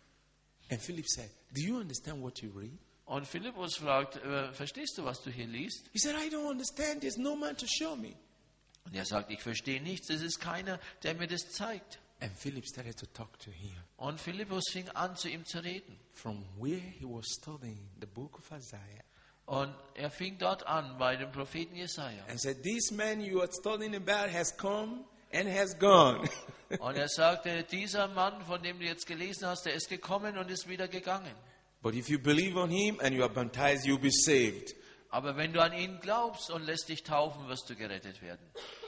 And Philip said, do you understand what you read? Und Philippus fragt, verstehst du, was du hier liest? He said, I don't understand. There's no man to show me. Und er sagt, ich verstehe nichts, es ist keiner, der mir das zeigt. And Philip started to talk to him. Und Philippus fing an, zu ihm zu reden. From where he was studying the book of Isaiah. Und er fing dort an, bei dem Propheten Jesaja. And said, this man you are studying about has come and has gone. Und er sagte, dieser Mann, von dem du jetzt gelesen hast, der ist gekommen und ist wieder gegangen. But if you believe on him and you are baptized, you'll be saved. Aber wenn du an ihn glaubst und lässt dich taufen, wirst du gerettet werden.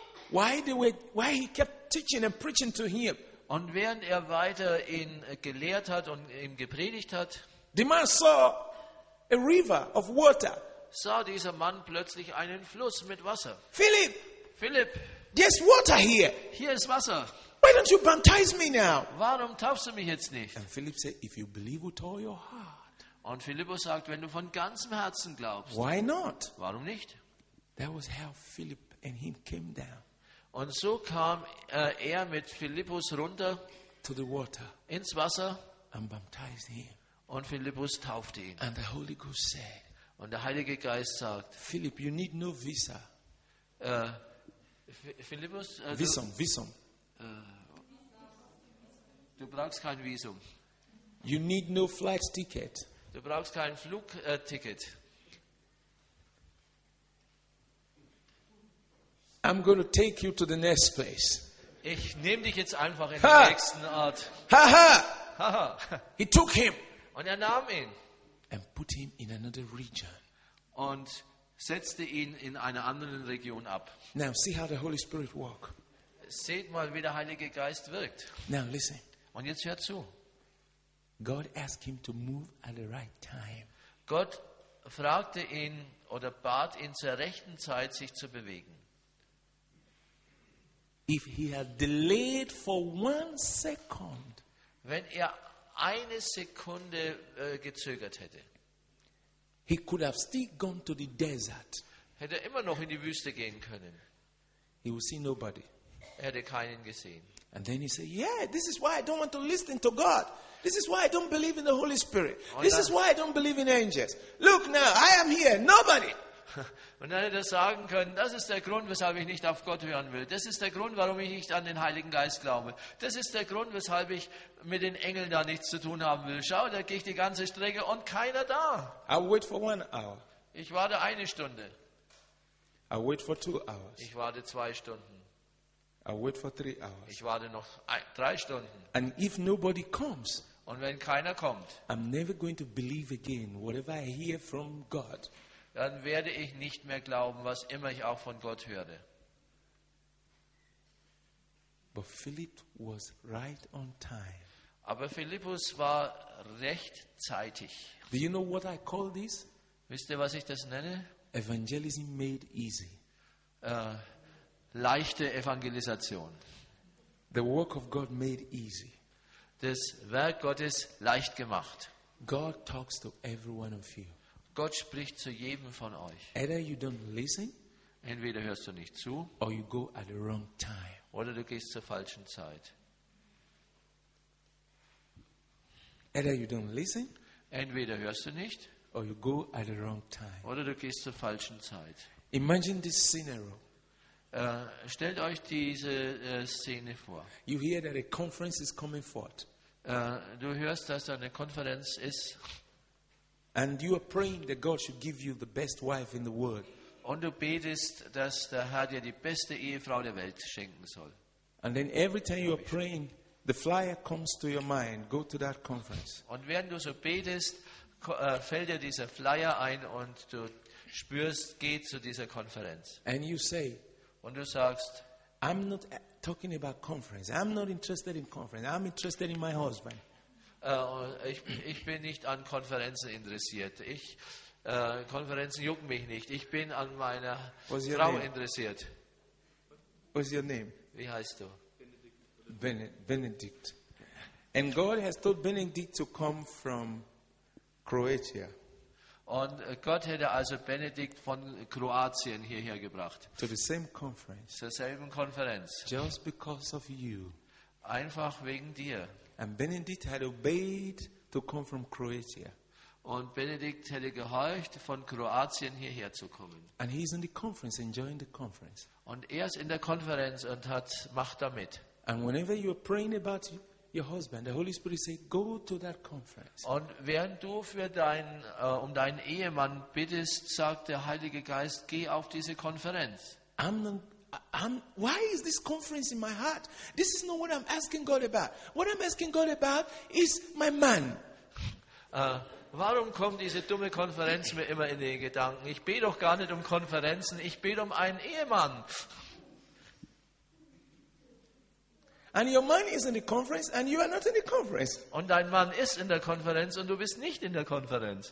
Why he kept teaching and preaching to him? Und während er weiter ihn gelehrt hat und ihm gepredigt hat, The man saw a river of water. sah dieser Mann plötzlich einen Fluss mit Wasser. Philip, Philipp, there's water here. hier ist Wasser. Why don't you baptize me now? Warum taufst du mich jetzt nicht? And Philip said, if you believe with all your heart, Und Philippus sagt, wenn du von ganzem Herzen glaubst, why not? warum nicht? That was how Philip and him came down Und so kam er mit Philippus runter to the water ins Wasser and baptized him. und Philippus taufte ihn. And the Holy Ghost said, Und der Heilige Geist sagt, Philip, you need no visa. Philippus, Visum. du brauchst kein Visum. You need no flight ticket. Du brauchst kein Flugticket. I'm going to take you to the next place. Ich nehme dich jetzt einfach in Ha! den nächsten Ort. Ha ha! Haha. He took him Und er nahm ihn and put him in another region. und setzte ihn in einer anderen Region ab. Now see how the Holy Spirit works. Seht mal, wie der Heilige Geist wirkt. Now listen. Und jetzt hört zu. God asked him to move at the right time. Gott fragte ihn oder bat ihn zur rechten Zeit, sich zu bewegen. If he had delayed for 1 second, Wenn er eine Sekunde gezögert hätte, he could have still gone to the desert. hätte er immer noch in die Wüste gehen können. He would see nobody. Er hätte keinen gesehen. And then he said, yeah, this is why I don't want to listen to God. This is why I don't believe in the Holy Spirit. This is why I don't believe in angels. Look now, I am here, nobody. Und dann hätte er sagen können, das ist der Grund, weshalb ich nicht auf Gott hören will. Das ist der Grund, warum ich nicht an den Heiligen Geist glaube. Das ist der Grund, weshalb ich mit den Engeln da nichts zu tun haben will. Schau, da gehe ich die ganze Strecke und keiner da. I'll wait for 1 hour. Ich warte eine Stunde. I'll wait for 2 hours. Ich warte 2 Stunden. I'll wait for 3 hours. Ich warte noch 3 Stunden. And if nobody comes, Und wenn keiner kommt, I'm never going to believe again whatever I hear from God. dann werde ich nicht mehr glauben, was immer ich auch von Gott höre. But Philip was right on time. Aber Philippus war rechtzeitig. Do you know what I call this? Wisst ihr, was ich das nenne? Evangelism made easy. Leichte Evangelisation. The work of God made easy. Das Werk Gottes leicht gemacht. God talks to every one of you. Gott spricht zu jedem von euch. Either you don't listen Entweder hörst du nicht zu or you go at the wrong time. oder du gehst zur falschen Zeit. Either you don't listen Entweder hörst du nicht or you go at the wrong time. oder du gehst zur falschen Zeit. Imagine this scenario. Stellt euch diese Szene vor. You hear that a conference is coming forth. Du hörst, dass da eine Konferenz ist And you are praying that God should give you the best wife in the world. und du betest, dass der Herr dir die beste Ehefrau der Welt schenken soll. And then every time you are praying, the flyer comes to your mind. Go to that conference. Und während du so betest, fällt dir dieser Flyer ein und du spürst, geh zu dieser Konferenz. And you say, Und du sagst, I'm not talking about conference. I'm not interested in conference. I'm interested in my husband. ich bin nicht an Konferenzen interessiert. Konferenzen jucken mich nicht. Ich bin an meiner What's your Frau name? interessiert. What's your name? Wie heißt du? Benedict. And God has told Benedict to come from Croatia Und Gott hätte also Benedikt von Kroatien hierher gebracht. to the same conference Zur selben Konferenz. just because of you. Einfach wegen dir. And Benedict had obeyed to come from Croatia. Und Benedikt hätte gehorcht, von Kroatien hierher zu kommen. And he's in the conference, enjoying the conference. Und er ist in der Konferenz und macht da mit. And whenever you're praying about your husband, the Holy Spirit says, go to that conference. Und während du um deinen Ehemann bittest, sagt der Heilige Geist, geh auf diese Konferenz. Why is this conference in my heart? This is not what I'm asking God about. What I'm asking God about is my man. Warum kommt diese dumme Konferenz mir immer in den Gedanken? Ich bete doch gar nicht um Konferenzen, ich bete um einen Ehemann. And your man is in the conference and you are not in the conference. Und dein Mann ist in der Konferenz und du bist nicht in der Konferenz.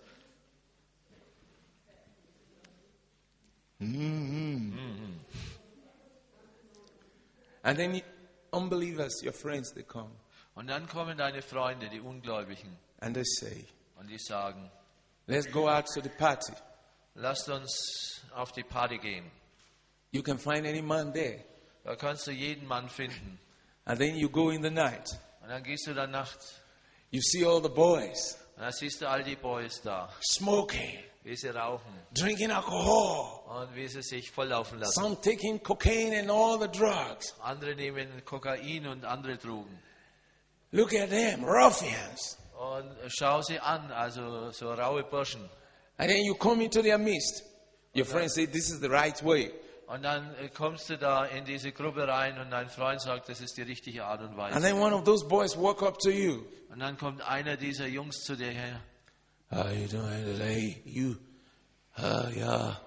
And then unbelievers, your friends, they come Und dann kommen deine Freunde, die Ungläubigen, and they say, und die sagen, let's go out to the party. lasst uns auf die Party gehen. You can find any man there. Da kannst du jeden Mann finden. And then you go in the night. Und dann gehst du da nachts. You see all the boys Und dann siehst du all die Boys da, smoking, wie sie rauchen drinking alcohol. und wie sie sich volllaufen lassen. Some taking cocaine and all the drugs. Andere nehmen Kokain und andere Drogen. Look at them, ruffians. Und schau sie an, also so raue Burschen. And then you come into their midst. Your friends say, this is the right way. Und dann kommst du da in diese Gruppe rein und dein Freund sagt, das ist die richtige Art und And Weise. then one of those boys walk up to you. Und dann kommt einer dieser Jungs zu dir her. How you doing today? You? Yeah.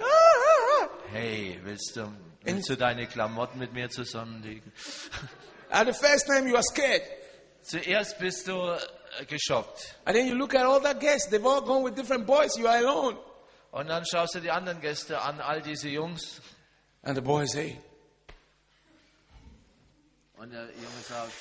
Hey, willst du deine Klamotten mit mir zusammenlegen? At the first time you are scared. Zuerst bist du geschockt. And then you look at all the guests. They've all gone with different boys. You are alone. Und dann schaust du die anderen Gäste an, all diese Jungs. And the boys say, Und der Junge sagt,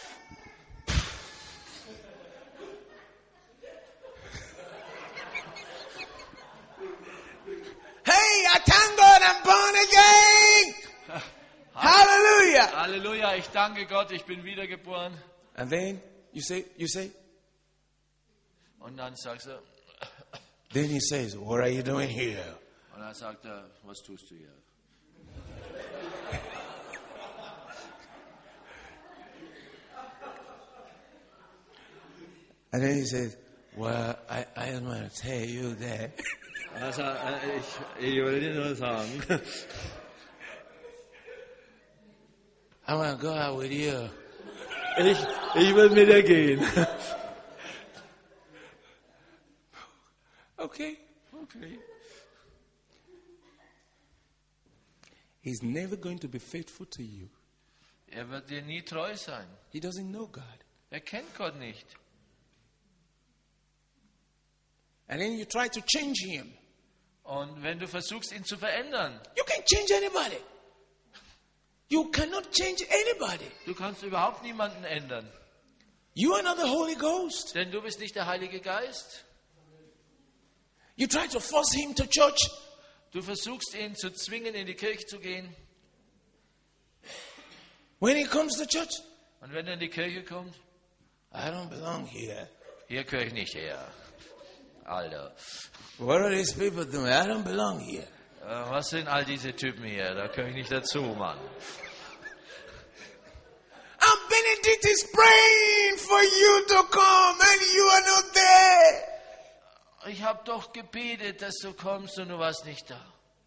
hey, I thank God I'm born again. Hallelujah. Halleluja, ich danke Gott, ich bin wiedergeboren. And then you say, Und dann sagst du, then he says, what are you doing here? und dann sagt er, was tust du hier? And then he says, well, I just want to tell you that. Also, ich will dir nur sagen, I want to go out with you. ich will mit dir gehen. Okay. He's never going to be faithful to you. Er wird dir nie treu sein. He doesn't know God. Er kennt Gott nicht. And then you try to change him. Und wenn du versuchst, ihn zu verändern, You can't change anybody. You cannot change anybody. du kannst überhaupt niemanden ändern. You are not the Holy Ghost. Denn du bist nicht der Heilige Geist. You try to force him to church. Du versuchst, ihn zu zwingen, in die Kirche zu gehen. When he comes to church, Und wenn er in die Kirche kommt, I don't belong here. hier gehöre ich nicht her. Alter, What are these people doing? I don't belong here. was sind all diese Typen hier? Da gehöre ich nicht dazu, Mann. And Benedict is praying for you to come and you are not there. Ich habe doch gebetet, dass du kommst und du warst nicht da.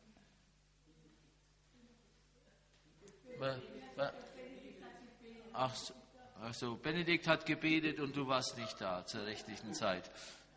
Ach so, Benedikt hat gebetet und du warst nicht da zur richtigen Zeit.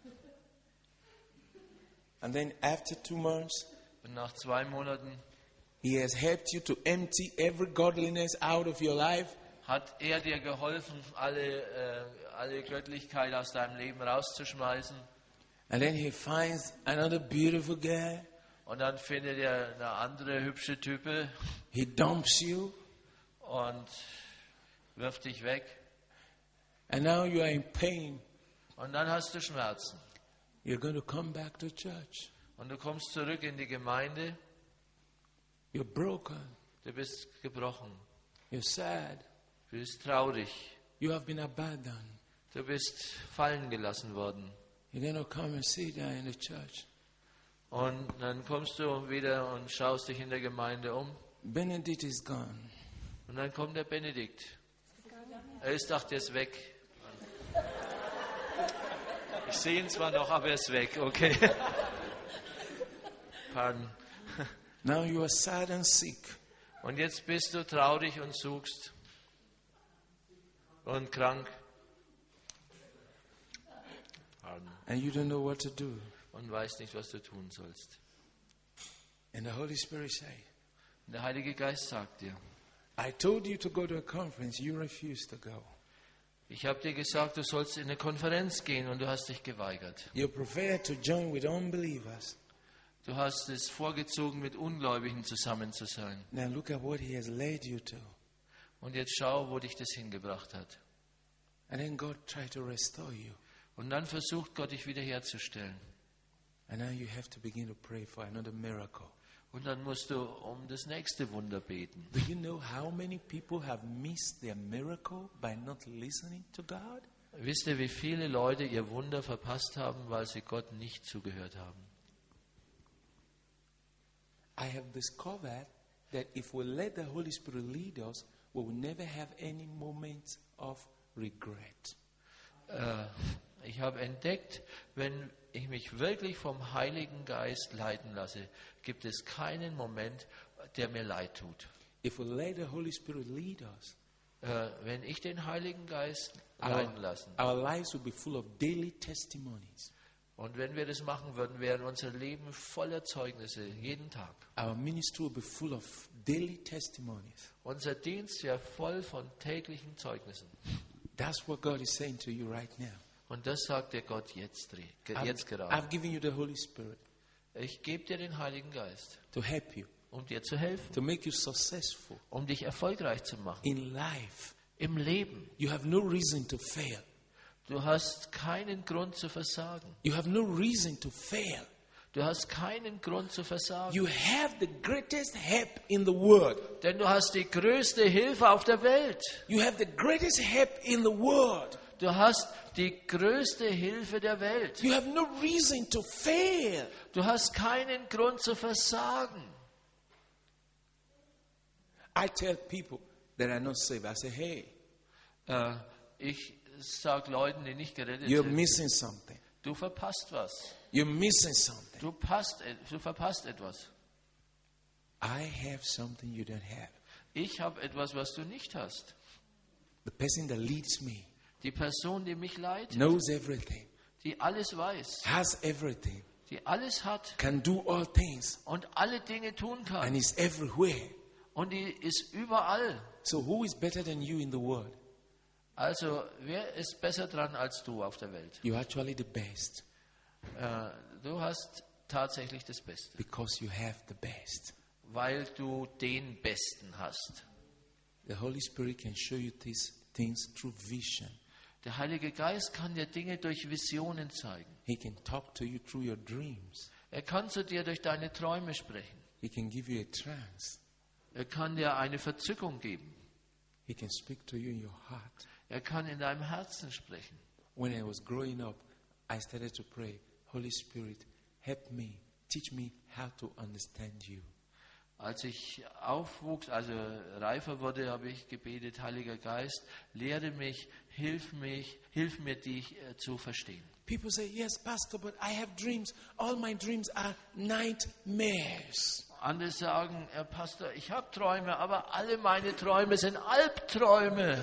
And then after 2 months, Und nach 2 Monaten he has helped you to empty every godliness out of your life. hat er dir geholfen, alle Göttlichkeit aus deinem Leben rauszuschmeißen. And then he finds another beautiful guy. Und dann findet er eine andere hübsche Type He dumps you. und wirft dich weg. And now you are in pain. Und dann hast du Schmerzen. You're going to come back to church. Und du kommst zurück in die Gemeinde. You're broken. Du bist gebrochen. You're sad. Du bist traurig. You have been abandoned. Du bist fallen gelassen worden. You're going to come and sit down in the church. Und dann kommst du wieder und schaust dich in der Gemeinde um. Benedict is gone. Und dann kommt der Benedikt. Ich dachte, er ist weg. Ich sehe ihn zwar noch, aber er ist weg. Okay. Pardon. Now you are sad and sick. Und jetzt bist du traurig und suchst. Und krank. Pardon. And you don't know what to do. Und weißt nicht, was du tun sollst. And the Holy Spirit said, Und der Heilige Geist sagt dir, I told you to go to a conference. You refused to go. ich habe dir gesagt, du sollst in eine Konferenz gehen und du hast dich geweigert. You prefer to join with unbelievers. Du hast es vorgezogen, mit Ungläubigen zusammen zu sein. Now look at what he has led you to. Und jetzt schau, wo dich das hingebracht hat. And then God tried to restore you. Und dann versucht Gott, dich wiederherzustellen. And now you have to begin to pray for another miracle. Und dann musst du um das nächste Wunder beten. Do you know how many people have missed their miracle by not listening to God? Wisst ihr, wie viele Leute ihr Wunder verpasst haben, weil sie Gott nicht zugehört haben? I have discovered that if we let the Holy Spirit lead us, we will never have any moments of regret. Ich habe entdeckt, wenn ich mich wirklich vom Heiligen Geist leiten lasse, gibt es keinen Moment, der mir leid tut. If we let the Holy Spirit lead us, Wenn ich den Heiligen Geist leiten lassen, our lives will be full of daily testimonies. Und wenn wir das machen würden, wäre unser Leben voller Zeugnisse, jeden Tag. Our ministry will be full of daily testimonies. Unser Dienst wäre voll von täglichen Zeugnissen. That's what God is saying to you right now. Und das sagt der Gott jetzt gerade. I've given you the Holy Spirit Ich gebe dir den Heiligen Geist, to help you, um dir zu helfen, to make you successful um dich erfolgreich zu machen. in life. Im Leben. You have no reason to fail. Du hast keinen Grund zu versagen. You have no reason to fail. Du hast keinen Grund zu versagen. You have the greatest help in the world. Denn du hast die größte Hilfe auf der Welt. You have the greatest help in the world. Du hast die größte Hilfe der Welt. You have no reason to fail. Du hast keinen Grund zu versagen. I tell people that are not saved, I say, hey, Ich sage Leuten, die nicht gerettet you're sind, missing something. du verpasst was. You're missing something. Du verpasst etwas. I have something you don't have. Ich habe etwas, was du nicht hast. The person that leads me Die Person, die mich leitet, knows everything, die alles weiß, has everything, die alles hat can do all things, und alle Dinge tun and kann. is everywhere. Und die ist überall. So who is better than you in the world? Also, wer ist besser dran als du auf der Welt? You're actually the best Du hast tatsächlich das Beste, because you have the best. weil du den Besten hast. The Holy Spirit can show you these things through vision. Der Heilige Geist kann dir Dinge durch Visionen zeigen. He can talk to you through your dreams. Er kann zu dir durch deine Träume sprechen. He can give you a trance. Er kann dir eine Verzückung geben. He can speak to you in your heart. Er kann in deinem Herzen sprechen. When I was growing up, I started to pray, Holy Spirit, help me, teach me how to understand you. Als ich aufwuchs, also reifer wurde, habe ich gebetet, Heiliger Geist, lehre mich, hilf mir, dich zu verstehen. People say, yes, Pastor, but I have dreams. All my dreams are nightmares. Andere sagen, Herr Pastor, ich habe Träume, aber alle meine Träume sind Albträume.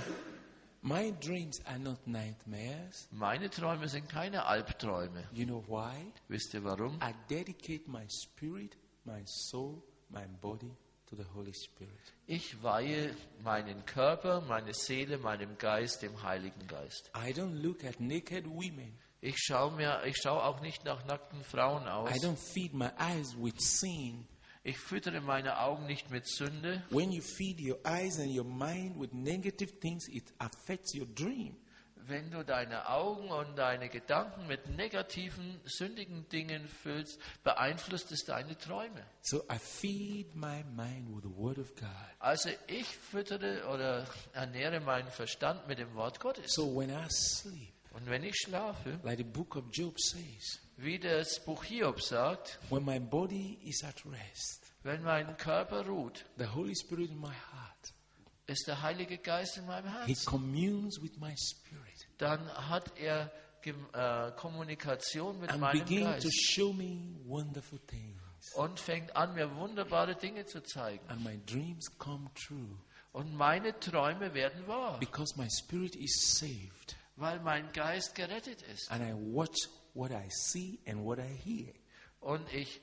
My dreams are not nightmares. Meine Träume sind keine Albträume. You know why? Wisst ihr warum? I dedicate my spirit, my soul, my body to the Holy Spirit. Ich weihe meinen Körper, meine Seele, meinem Geist, dem Heiligen Geist. I don't look at naked women. Ich schaue auch nicht nach nackten Frauen aus. I don't feed my eyes with sin. Ich füttere meine Augen nicht mit Sünde. When you feed your eyes and your mind with negative things, it affects your dream. Wenn du deine Augen und deine Gedanken mit negativen, sündigen Dingen füllst, beeinflusst es deine Träume. So I feed my mind with the Word of God. Also ich füttere oder ernähre meinen Verstand mit dem Wort Gottes. So when I sleep, Und wenn ich schlafe, like the book of Job says, wie das Buch Hiob sagt, when my body is at rest, wenn mein Körper ruht, the Holy Spirit in my heart, ist der Heilige Geist in meinem He Herzen. communes with my spirit Dann hat er Kommunikation mit and meinem begin to Geist show me wonderful things. und fängt an, mir wunderbare Dinge zu zeigen. And my dreams come true Und meine Träume werden wahr, because my spirit is saved weil mein Geist gerettet ist. and I watch what I see and what I hear. Und ich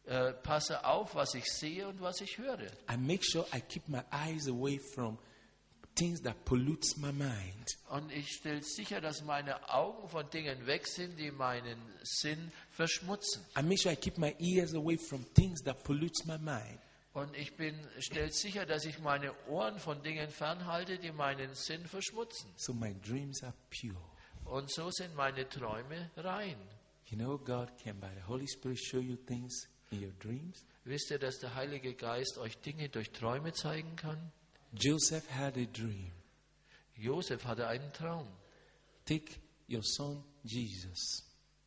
passe auf, was ich sehe und was ich höre. I make sure I keep my eyes away from things that pollutes my mind. Und ich stelle sicher, dass meine Augen von Dingen weg sind, die meinen Sinn verschmutzen. I make sure I keep my ears away from things that pollutes my mind. Und ich stelle sicher, dass ich meine Ohren von Dingen fernhalte, die meinen Sinn verschmutzen. So my dreams are pure. Und so sind meine Träume rein. You know, God can, by the Holy Spirit, show you things in your dreams. Wisst ihr, dass der Heilige Geist euch Dinge durch Träume zeigen kann? Joseph had a dream. Josef hatte einen Traum. Take your son Jesus.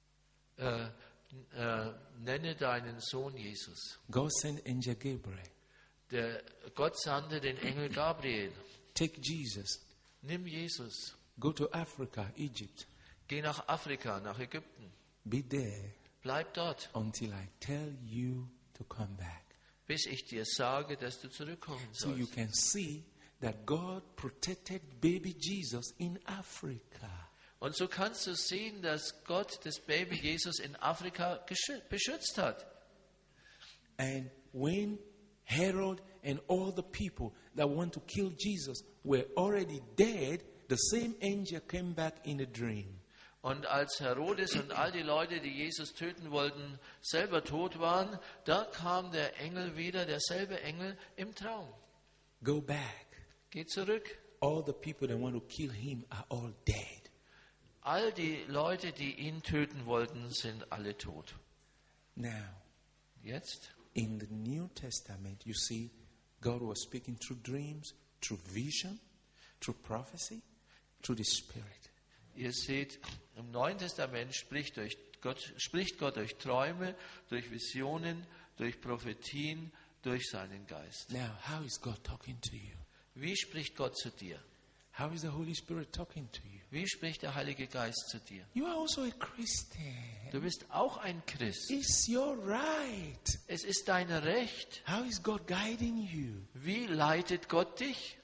Nenne deinen Sohn Jesus. God sent angel Gabriel. Gott sandte den Engel Gabriel. Take Jesus. Nimm Jesus. Go to Africa, Egypt. Geh nach Afrika, nach Ägypten. Be there Bleib dort, until I tell you to come back. bis ich dir sage, dass du zurückkommen So you sollst. can see that God protected baby Jesus in Africa. Und so kannst du sehen, dass Gott das Baby Jesus in Afrika beschützt hat. And when Herod and all the people that want to kill Jesus were already dead, the same angel came back in a dream. Und als Herodes und all die Leute, die Jesus töten wollten, selber tot waren, da kam der Engel wieder, derselbe Engel im Traum. Go back. Geh zurück. All the people that want to kill him are all dead. All die Leute, die ihn töten wollten, sind alle tot. Now, Jetzt, in the New Testament, you see God was speaking through dreams, through vision, through prophecy, through the Spirit. ihr seht, im Neuen Testament spricht Gott durch Träume, durch Visionen, durch Prophetien, durch seinen Geist. Now, how is God talking to you? Wie spricht Gott zu dir? How is the Holy Spirit talking to you? Wie spricht der Heilige Geist zu dir? You are also a Christian. Du bist auch ein Christ. It's your right. Es ist dein Recht. How is God guiding you? Wie leitet Gott dich?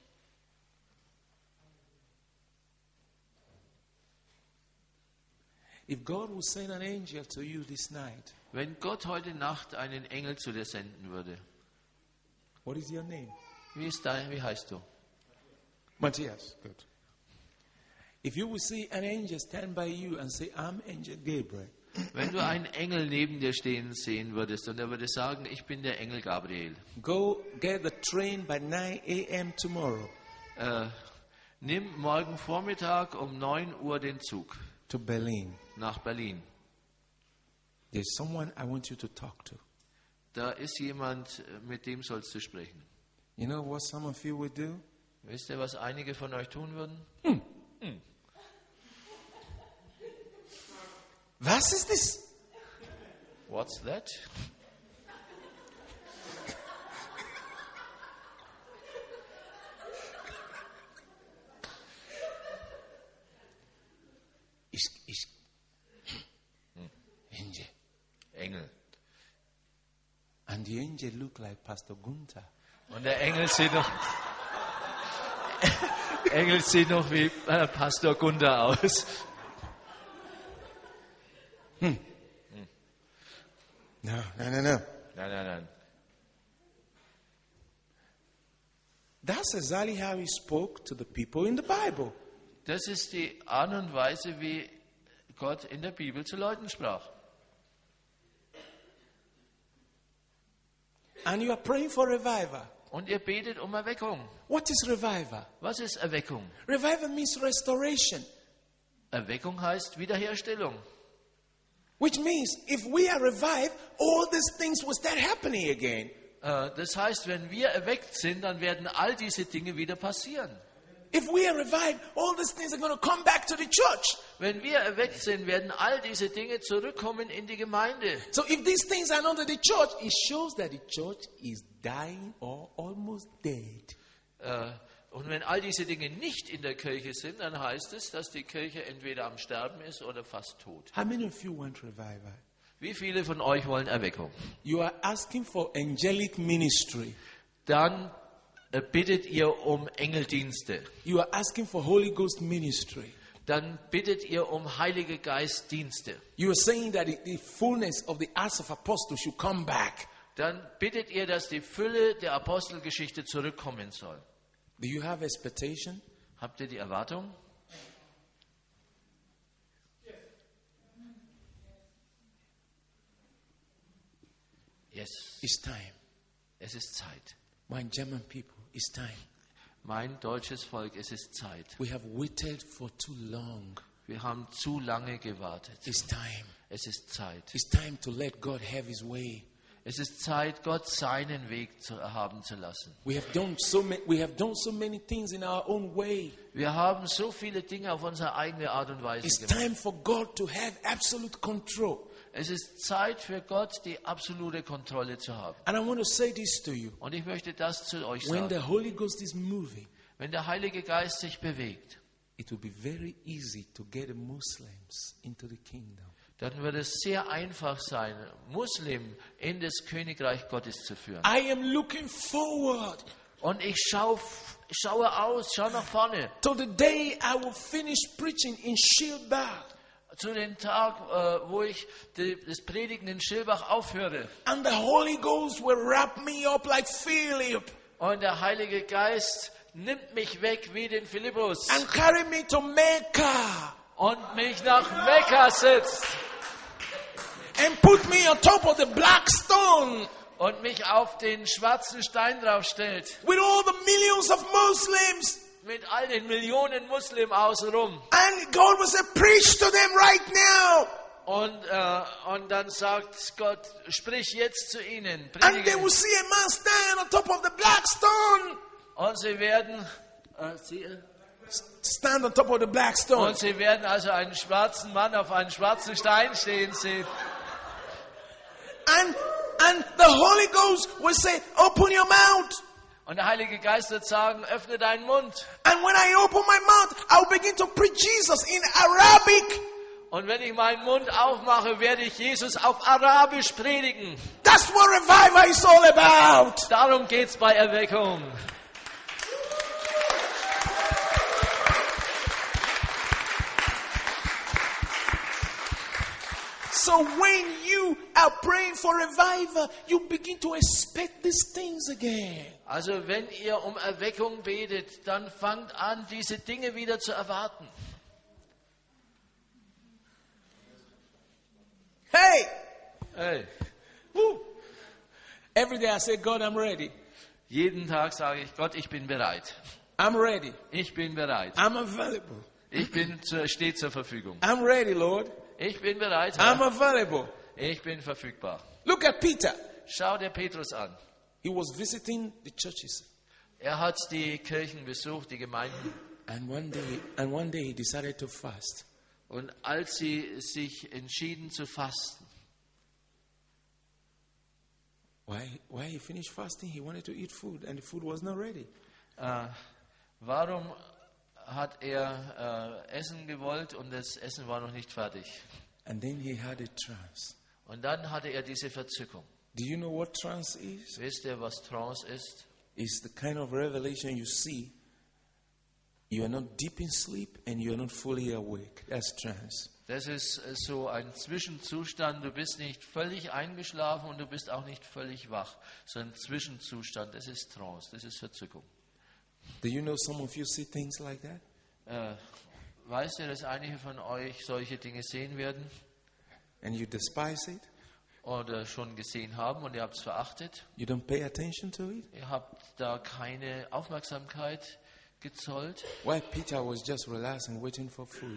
If God will send an angel to you this night, Wenn Gott heute Nacht einen Engel zu dir senden würde, what is your name? wie heißt du? Matthias. Good. If you will see an angel stand by you and say, I'm Angel Gabriel, Wenn du einen Engel neben dir stehen sehen würdest und er würde sagen, ich bin der Engel Gabriel, go get the train by 9 a.m. tomorrow nimm morgen Vormittag um 9 Uhr den Zug to Berlin. nach Berlin. There's someone I want you to talk to. Da ist jemand, mit dem sollst du sprechen. You know what some of you would do? Wisst ihr, was einige von euch tun würden? Was ist das? What's that? Angel. Engel. And the angel looked like Pastor Gunther. Und der Engel sieht noch wie Pastor Gunther aus. No. Nein. That's exactly how he spoke to the people in the Bible. Das ist die Art und Weise, wie Gott in der Bibel zu Leuten sprach. And you are praying for revival. Und ihr betet um Erweckung. What is revival? Was ist Erweckung? Revival means restoration. Erweckung heißt Wiederherstellung. Which means if we are revived, all these things will start happening again. Das heißt, wenn wir erweckt sind, dann werden all diese Dinge wieder passieren. If we are revived, all these things are going to come back to the church. Wenn wir erweckt sind, werden all diese Dinge zurückkommen in die Gemeinde. So if these things are not in the church, it shows that the church is dying or almost dead. Und wenn all diese Dinge nicht in der Kirche sind, dann heißt es, dass die Kirche entweder am Sterben ist oder fast tot. How many of you want revival? Wie viele von euch wollen Erweckung? You are asking for angelic ministry. Dann bittet ihr um Engeldienste. You are asking for Holy Ghost ministry. Dann bittet ihr um Heilige Geistdienste. You are saying that the fullness of the Acts of Apostles should come back. Dann bittet ihr, dass die Fülle der Apostelgeschichte zurückkommen soll. Do you have expectation? Habt ihr die Erwartung? Yes. It's time. Es ist Zeit. My German people, it's time. Mein deutsches Volk, es ist Zeit. We have waited for too long. Wir haben zu lange gewartet. It's time. Es ist Zeit. It's time to let God have his way. Es ist Zeit, Gott seinen Weg haben zu lassen. We have done so many things in our own way. Wir haben so viele Dinge auf unsere eigene Art und Weise It's gemacht. time for God to have absolute control. Es ist Zeit für Gott, die absolute Kontrolle zu haben. And I want to say this to you. Und ich möchte das zu euch When the sagen. Holy Ghost is moving, Wenn der Heilige Geist sich bewegt, it will be very easy to get the Muslims into the kingdom. dann wird es sehr einfach sein, Muslim in das Königreich Gottes zu führen. I am looking forward. Und ich schaue aus, schau nach vorne. To the day I will finish preaching in Shilbach. Zu dem Tag, wo ich das Predigen in Schilbach aufhöre. And the Holy Ghost will wrap me up like Philip. Und der Heilige Geist nimmt mich weg wie den Philippus. And carry me to Mecca. Und mich nach Mekka setzt. And put me on top of the black stone. Und mich auf den schwarzen Stein draufstellt. With all the millions of Muslims. Mit all den Millionen Muslimen außenrum. And God will say, preach to them right now. Und dann sagt Gott, sprich jetzt zu ihnen. And they will see a man stand on top of the black stone. Und sie werden Stand on top of the black stone. und sie werden also einen schwarzen Mann auf einen schwarzen Stein stehen sehen. And the Holy Ghost will say, open your mouth. Und der Heilige Geist wird sagen, öffne deinen Mund. And when I open my mouth, I'll begin to preach Jesus in Arabic. Und wenn ich meinen Mund aufmache, werde ich Jesus auf Arabisch predigen. That's what revival is all about. Darum geht's bei Erweckung. So when you are praying for revival, you begin to expect these things again. Also wenn ihr um Erweckung betet, dann fangt an, diese Dinge wieder zu erwarten. Hey! Woo. Every day I say, God, I'm ready. Jeden Tag sage ich, Gott, ich bin bereit. I'm ready. Ich bin bereit. I'm available. Ich stehe zur Verfügung. I'm ready, Lord. Ich bin bereit. I'm Herr. available. Ich bin verfügbar. Look at Peter. Schau dir Petrus an. He was visiting the churches. Er hat die Kirchen besucht, die Gemeinden. And one day he decided to fast. Und als sie sich entschieden zu fasten, Why he finished fasting? He wanted to eat food and the food was not ready. warum hat er essen gewollt und das Essen war noch nicht fertig? And then he had a trance. Und dann hatte er diese Verzückung. Do you know what trance is? Wisst ihr, was Trance ist? It's the kind of revelation you see. You are not deep in sleep and you are not fully awake. That's trance. Das ist so ein Zwischenzustand. Du bist nicht völlig eingeschlafen und du bist auch nicht völlig wach. So ein Zwischenzustand, das ist Trance, das ist Verzückung. Do you know some of you see things like that? Weißt ihr, dass einige von euch solche Dinge sehen werden And you despise it? oder schon gesehen haben und ihr habt es verachtet? You don't pay attention to it? Ihr habt da keine Aufmerksamkeit gezollt? Why Peter was just relaxing, waiting for food.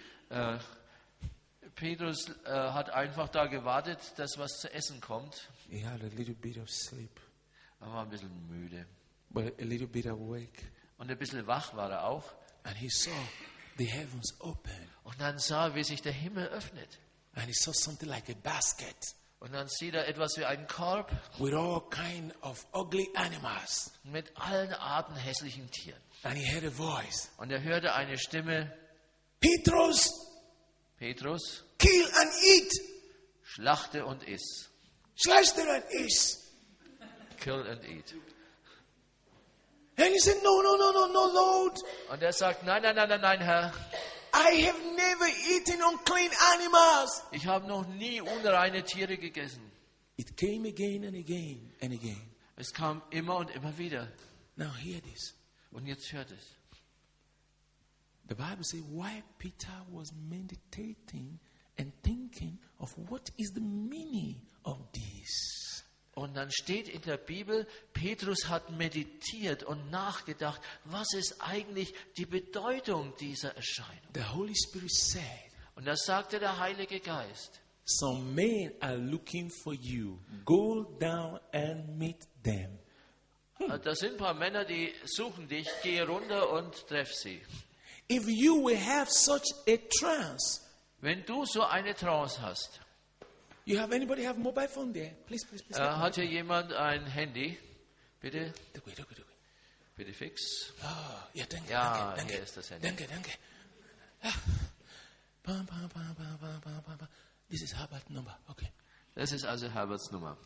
Petrus hat einfach da gewartet, dass was zu essen kommt. He had a little bit of sleep, Er war ein bisschen müde. but a little bit awake. Und ein bisschen wach war er auch. And he saw the heavens open. Und dann sah er, wie sich der Himmel öffnet. And he saw something like a basket Und dann sieht er etwas wie einen Korb with all kind of ugly animals. mit allen Arten hässlichen Tieren. And he heard a voice. Und er hörte eine Stimme, Petrus, Petrus, kill and eat. schlachte und iss. Slash them and eat. Kill and eat. And he said, no, Lord. Und er sagt, nein, Herr. I have never eaten unclean animals. Ich habe noch nie unreine Tiere gegessen. It came again and again and again. Es kam immer und immer wieder. Now hear this. Und jetzt hört es. The Bible says why Peter was meditating and thinking of what is the meaning of this. Und dann steht in der Bibel, Petrus hat meditiert und nachgedacht, was ist eigentlich die Bedeutung dieser Erscheinung? The Holy Spirit said, Und da sagte der Heilige Geist, some men are looking for you. Go down and meet them. da sind ein paar Männer, die suchen dich, geh runter und treff sie. If you will have such a trance, Wenn du so eine Trance hast, you have anybody have mobile phone there? Please. hat hier jemand ein Handy? Bitte, Do it. bitte fix. Oh, yeah, danke, Ja, danke, hier ist das Handy. danke. Ah. Bam. This is Herbert number. Okay. Das ist also Herberts Nummer.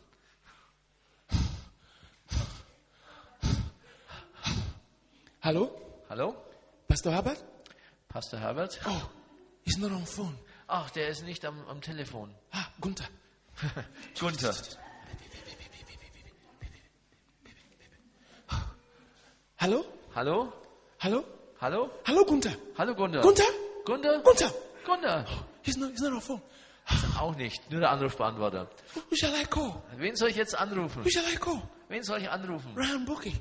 Hello? Hallo? Pastor Herbert? Pastor Herbert? Oh, he's not on phone. Ach, der ist nicht am Telefon. Ah, Gunther. Gunther. Hallo? Hallo? Hallo? Hallo? Hallo, Gunther. Hallo, Gunther. Gunther? Gunther? Gunther. Gunther. He's not on phone. Auch nicht, nur der Anrufbeantworter. Who shall I call? Wen soll ich jetzt anrufen? Who shall I call? Wen soll ich anrufen? Ryan Bookie.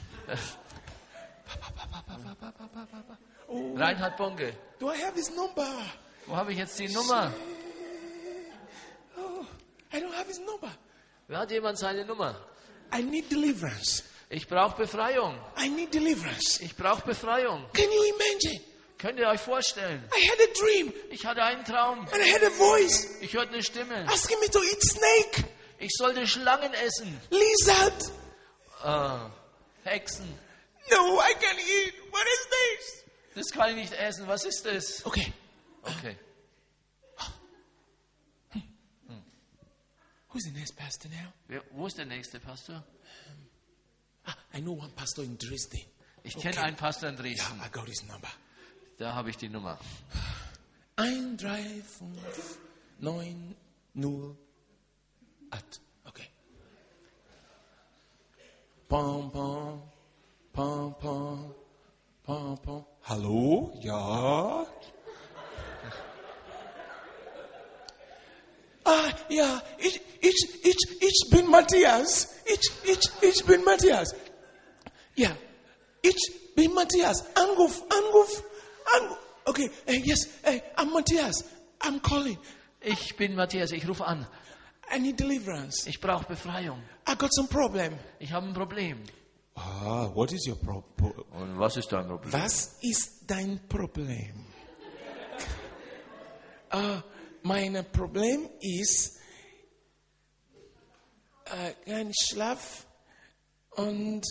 Oh, Reinhard Bonke. do I have his number? Wo habe ich jetzt die Nummer? Oh, I don't have his number. Wer hat jemand seine Nummer? I need deliverance. Ich brauche Befreiung. I need deliverance. Ich brauche Befreiung. Can you imagine? Könnt ihr euch vorstellen? I had a dream Ich hatte einen Traum. and I had a voice Ich hörte eine Stimme. asking me to eat snake, Ich sollte Schlangen essen. lizard. Hexen. No, I can't eat. What is this? Das kann ich nicht essen. Was ist das? Okay, Okay. who's the next pastor now? Wo ist der nächste Pastor? I know one pastor in Dresden. Ich kenne Okay. einen Pastor in Yeah, Dresden. I got his number. Da habe ich die Nummer. 13590 at. Okay. Pom pom pom pom pom pom. Hallo? Ja. Ja. Ich bin Matthias. Ich bin Matthias. Ja. Ich bin Matthias. Anruf. Okay. Yes. I'm Matthias. I'm calling. Ich bin Matthias. Ich rufe an. I need deliverance. Ich brauche Befreiung. I got some problem. Ich habe ein Problem. What is your problem? Und was ist dein Problem? Was ist dein Problem? Mein Problem ist kein Schlaf und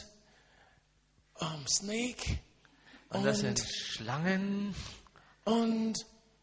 Snake Und das sind Schlangen und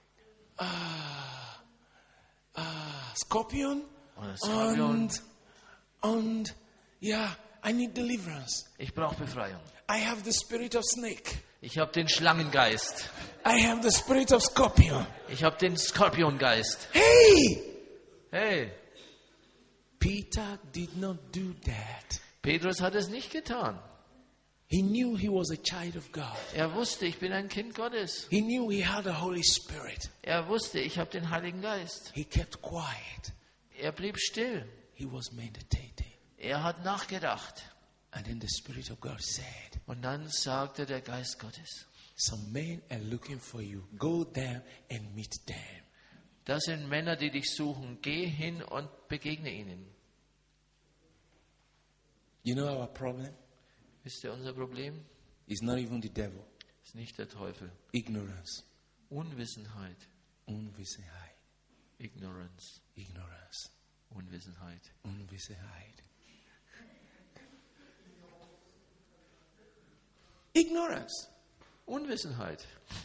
Scorpion oder Skorpion. und ja, I need deliverance. Ich brauche Befreiung. I have the spirit of snake. Ich habe den Schlangengeist. I have the spirit of scorpion. Ich habe den Skorpiongeist. Hey! Hey, Peter did not do that. Petrus hat es nicht getan. He knew he was a child of God. Er wusste, ich bin ein Kind Gottes. He knew he had the Holy Spirit. Er wusste, ich habe den Heiligen Geist. He kept quiet. Er blieb still. He was meditating. Er hat nachgedacht. And then the Spirit of God said, Und dann sagte der Geist Gottes, some men are looking for you. Go down and meet them. das sind Männer, die dich suchen. Geh hin und begegne ihnen. You know our problem? Wisst ihr, unser Problem It's not even the devil. ist nicht der Teufel. Ignorance. Unwissenheit. Unwissenheit. Ignorance. Ignorance. Unwissenheit. Unwissenheit. Ignorance. Unwissenheit.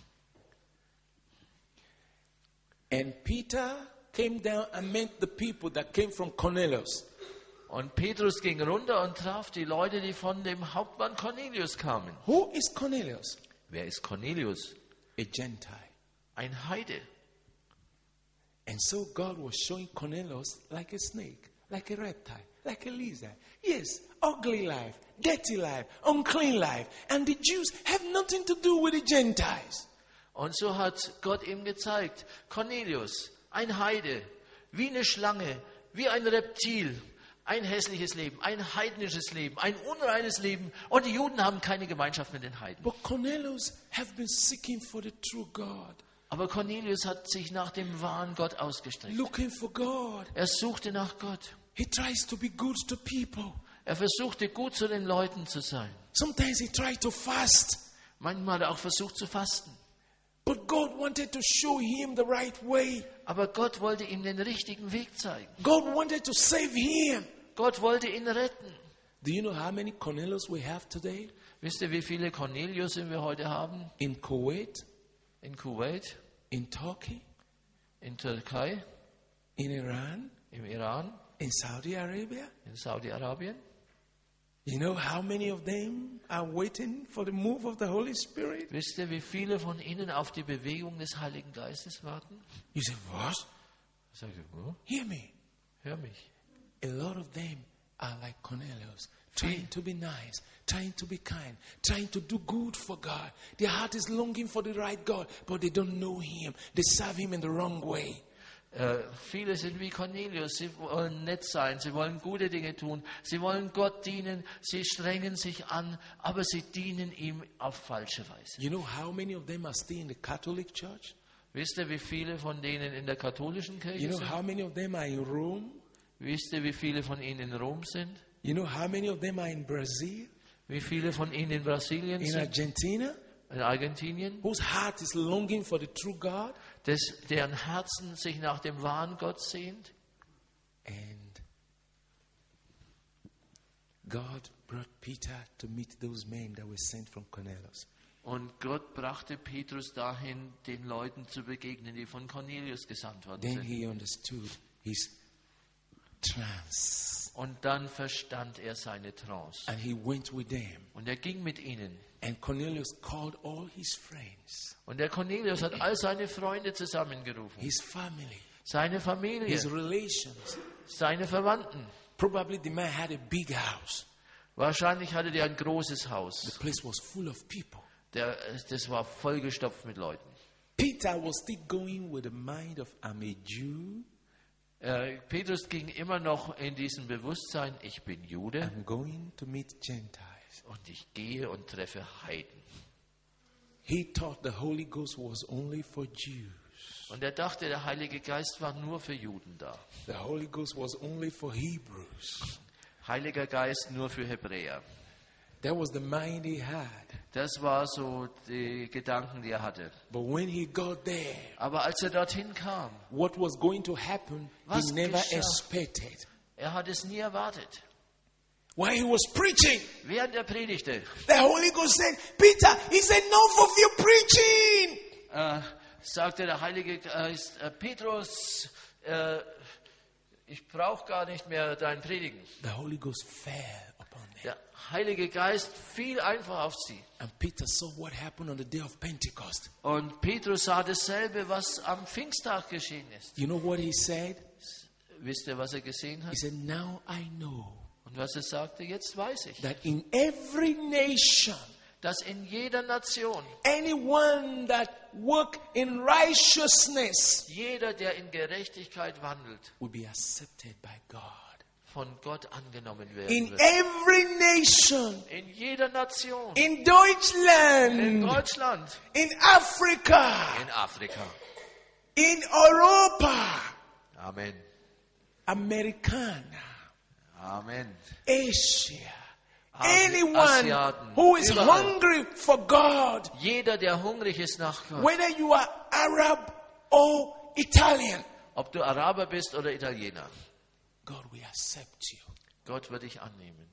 And Peter came down and met the people that came from Cornelius. Und Petrus ging runter und traf die Leute, die von dem Hauptmann Cornelius kamen. Who is Cornelius? Wer ist Cornelius? A Gentile. Ein Heide. And so God was showing Cornelius like a snake, like a reptile, like a lizard. Yes, ugly life, dirty life, unclean life. And the Jews have nothing to do with the Gentiles. Und so hat Gott ihm gezeigt, Cornelius, ein Heide, wie eine Schlange, wie ein Reptil, ein hässliches Leben, ein heidnisches Leben, ein unreines Leben. Und die Juden haben keine Gemeinschaft mit den Heiden. But Cornelius have been seeking for the true God, Aber Cornelius hat sich nach dem wahren Gott ausgestreckt. looking for God. Er suchte nach Gott. He tries to be good to people. Er versuchte gut zu den Leuten zu sein. Sometimes he tried to fast. Manchmal hat er auch versucht zu fasten. But God wanted to show him the right way. Aber Gott wollte ihm den richtigen Weg zeigen. God wanted to save him. Gott wollte ihn retten. Do you know how many Cornelius we have today? Wisst ihr, wie viele Cornelius wir heute haben? In Kuwait, In Kuwait, in Turkey, in Türkei, in Iran, im Iran, in Saudi Arabia. in Saudi-Arabien. You know how many of them are waiting for the move of the Holy Spirit? Wisst ihr, wie viele von ihnen auf die Bewegung des Heiligen Geistes warten? You say, what? Sag ich, oh, Hear me. hör mich. A lot of them are like Cornelius, trying to be nice, trying to be kind, trying to do good for God. Their heart is longing for the right God, but they don't know Him. They serve Him in the wrong way. Viele sind wie Cornelius, sie wollen nett sein, sie wollen gute Dinge tun, sie wollen Gott dienen, sie strengen sich an, aber sie dienen ihm auf falsche Weise. You know how many of them are still in the Catholic Church? Wisst ihr, wie viele von denen in der katholischen You Kirche know sind? how many of them are in Rome? Wisst ihr, wie viele von ihnen in Rom sind? You know how many of them are in Brazil, Wie viele von ihnen in Brasilien in sind? Argentina, In Argentinien? whose heart is longing for the true God? Deren Herzen sich nach dem wahren Gott sehnt? And God brought Peter to meet those men that were sent from Cornelius. Und Gott brachte Petrus dahin, den Leuten zu begegnen, die von Cornelius gesandt worden Then sind. he understood his trance. Und dann verstand er seine Trance. And he went with them. Und er ging mit ihnen. And Cornelius called all his friends, Und der Cornelius hat all seine Freunde zusammengerufen. his family, Seine Familie, his relations. seine Verwandten. Probably the man had a big house. Wahrscheinlich hatte der ein großes The Haus. place was full of people. Das war vollgestopft mit Leuten. Peter was still going with the mind of I'm a Jew. Petrus ging immer noch in diesem Bewusstsein, ich bin Jude I'm going to meet Gentiles. und ich gehe und treffe Heiden. He thought the Holy Ghost was only for Jews. Und er dachte, der Heilige Geist war nur für Juden da. The Holy Ghost was only for Hebrews. Heiliger Geist nur für Hebräer. That was the mind he had. Das war so die Gedanken, die er hatte. But when he got there, Aber als er dorthin kam, what was going to happen, Was he never geschah? expected. er hat es nie erwartet. While he was preaching, Während er predigte, the Holy Ghost said, Peter, it's enough of your preaching. sagte der Heilige Geist, Petrus, ich brauche gar nicht mehr dein Predigen. The Holy Ghost fell upon them. Der Heilige Geist fiel einfach auf sie. And Peter saw what happened on the day of Pentecost. Und Petrus sah dasselbe, was am Pfingsttag geschehen ist. You know what he said? Wisst ihr, was er gesehen hat? He said, now I know Und was er sagte, jetzt weiß ich, that in every nation, dass in jeder Nation, anyone that work in righteousness jeder, der in Gerechtigkeit wandelt, will be accepted by God. von Gott angenommen werden In wird. every nation, In jeder Nation, in in Deutschland, Deutschland, in Africa, in Afrika. in Europa, Amen. Americana, Amen. Asia, Asiaten, anyone who is überall. hungry for God, Jeder, der hungrig ist nach Gott, whether you are Arab or Italian, ob du Araber bist oder Italiener, God will accept you. Gott wird dich annehmen.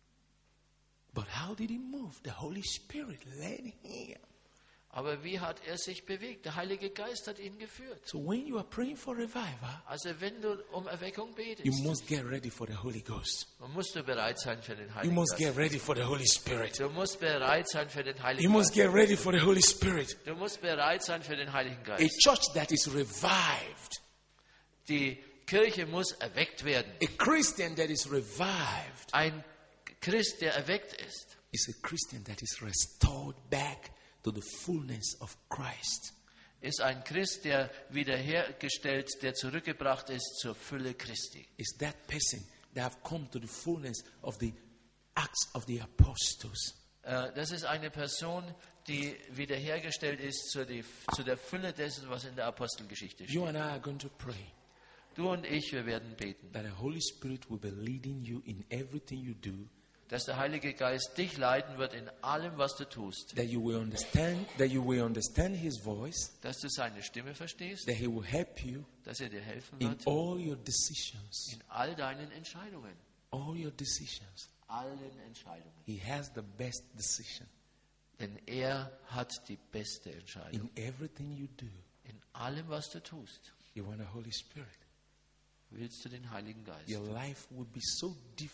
But how did he move? The Holy Spirit led him. Aber wie hat er sich bewegt? Der Heilige Geist hat ihn geführt. So when you are praying for revival, Also wenn du um Erweckung you betest, must get ready for the Holy Ghost. dann musst du bereit sein für den You Heiligen must get Geist. ready for the Holy Spirit. Du musst bereit sein für den You Heiligen must Geist. get ready for the Holy Spirit. Du musst bereit sein für den Heiligen A Geist. church that is revived, Die Kirche muss erweckt werden. a Christian that is revived, Ein Christ, der erweckt ist, is a Christian that is restored back to the fullness of Christ. ist ein Christ, der wiederhergestellt, der zurückgebracht ist zur Fülle Christi. Is that person that have come to the fullness of the Acts of the Apostles. Das ist eine Person, die wiederhergestellt ist zu der Fülle dessen, was in der Apostelgeschichte You steht. and I are going to pray Du und ich, wir werden beten, that the Holy Spirit will be leading you in everything you do, dass der Heilige Geist dich leiten wird in allem, was du tust, that you will understand His voice, dass du seine Stimme verstehst, that He will help you dass er dir helfen in wird all your decisions. in all deinen Entscheidungen. All your decisions. Allen Entscheidungen. He has the best decision Denn er hat die beste Entscheidung. in everything you do. In allem, was du tust, You want the Holy Spirit. willst du den Heiligen Geist. Your life will be so different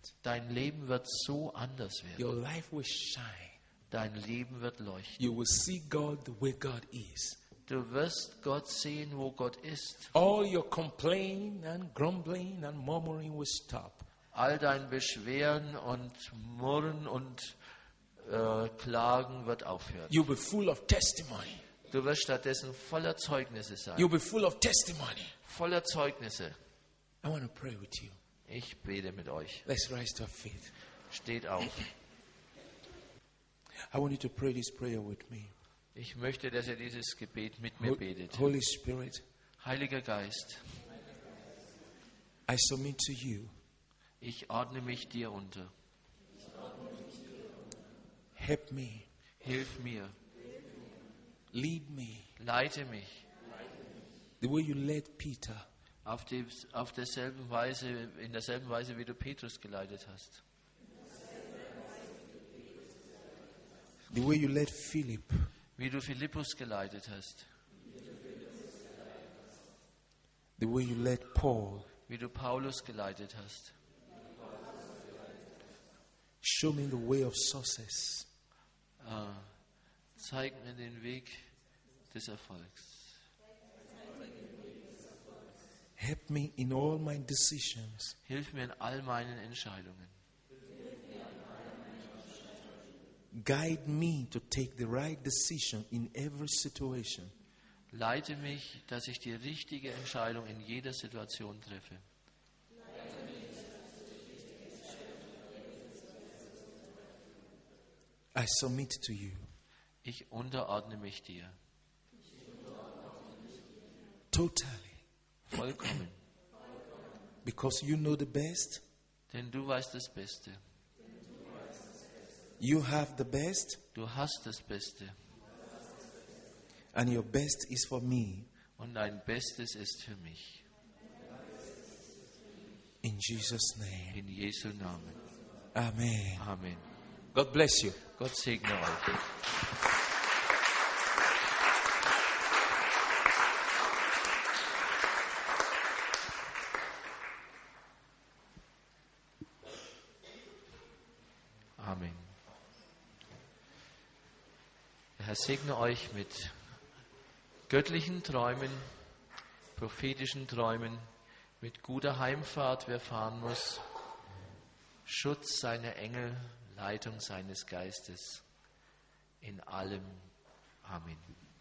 Dein Leben wird so anders werden. Your life will shine. Dein Leben wird leuchten. You will see God the way God is. Du wirst Gott sehen, wo Gott ist. All your complaining and grumbling and murmuring will stop. All dein Beschweren und Murren und Klagen wird aufhören. You'll be full of testimony. Du wirst stattdessen voller Zeugnisse sein. You'll be full of testimony. Voller Zeugnisse. I want to pray with you. Ich bete mit euch. Let's rise to our feet. Steht auf. I want you to pray this prayer with me. Ich möchte, dass ihr dieses Gebet mit mir betet. Holy Spirit, Heiliger Geist, I submit to you. ich ordne mich dir unter. Help me. Hilf mir. Lead me. Leite mich. The way you led Peter. Auf derselben Weise, in derselben Weise, wie du Petrus geleitet hast. The way you led Philip. Wie du Philippus geleitet hast. The way you led Paul. Wie du Paulus geleitet hast. Show me the way of success. Zeig mir den Weg des Erfolgs. Help me in all my decisions. Hilf mir in all meinen Entscheidungen. Guide me to take the right decision in every situation. Leite mich, dass ich die richtige Entscheidung in jeder Situation treffe. I submit to you. Ich unterordne mich dir. Totally. Vollkommen. Because you know the best. Denn du weißt das Beste. You have the best. Du hast das Beste. And your best is for me. Und dein Bestes ist für mich. In Jesus' name. In Jesu Namen. Amen. Amen. God bless you. Gott segne euch. Amen. Der Herr segne euch mit göttlichen Träumen, prophetischen Träumen, mit guter Heimfahrt, wer fahren muss, Schutz seiner Engel, Leitung seines Geistes, in allem. Amen.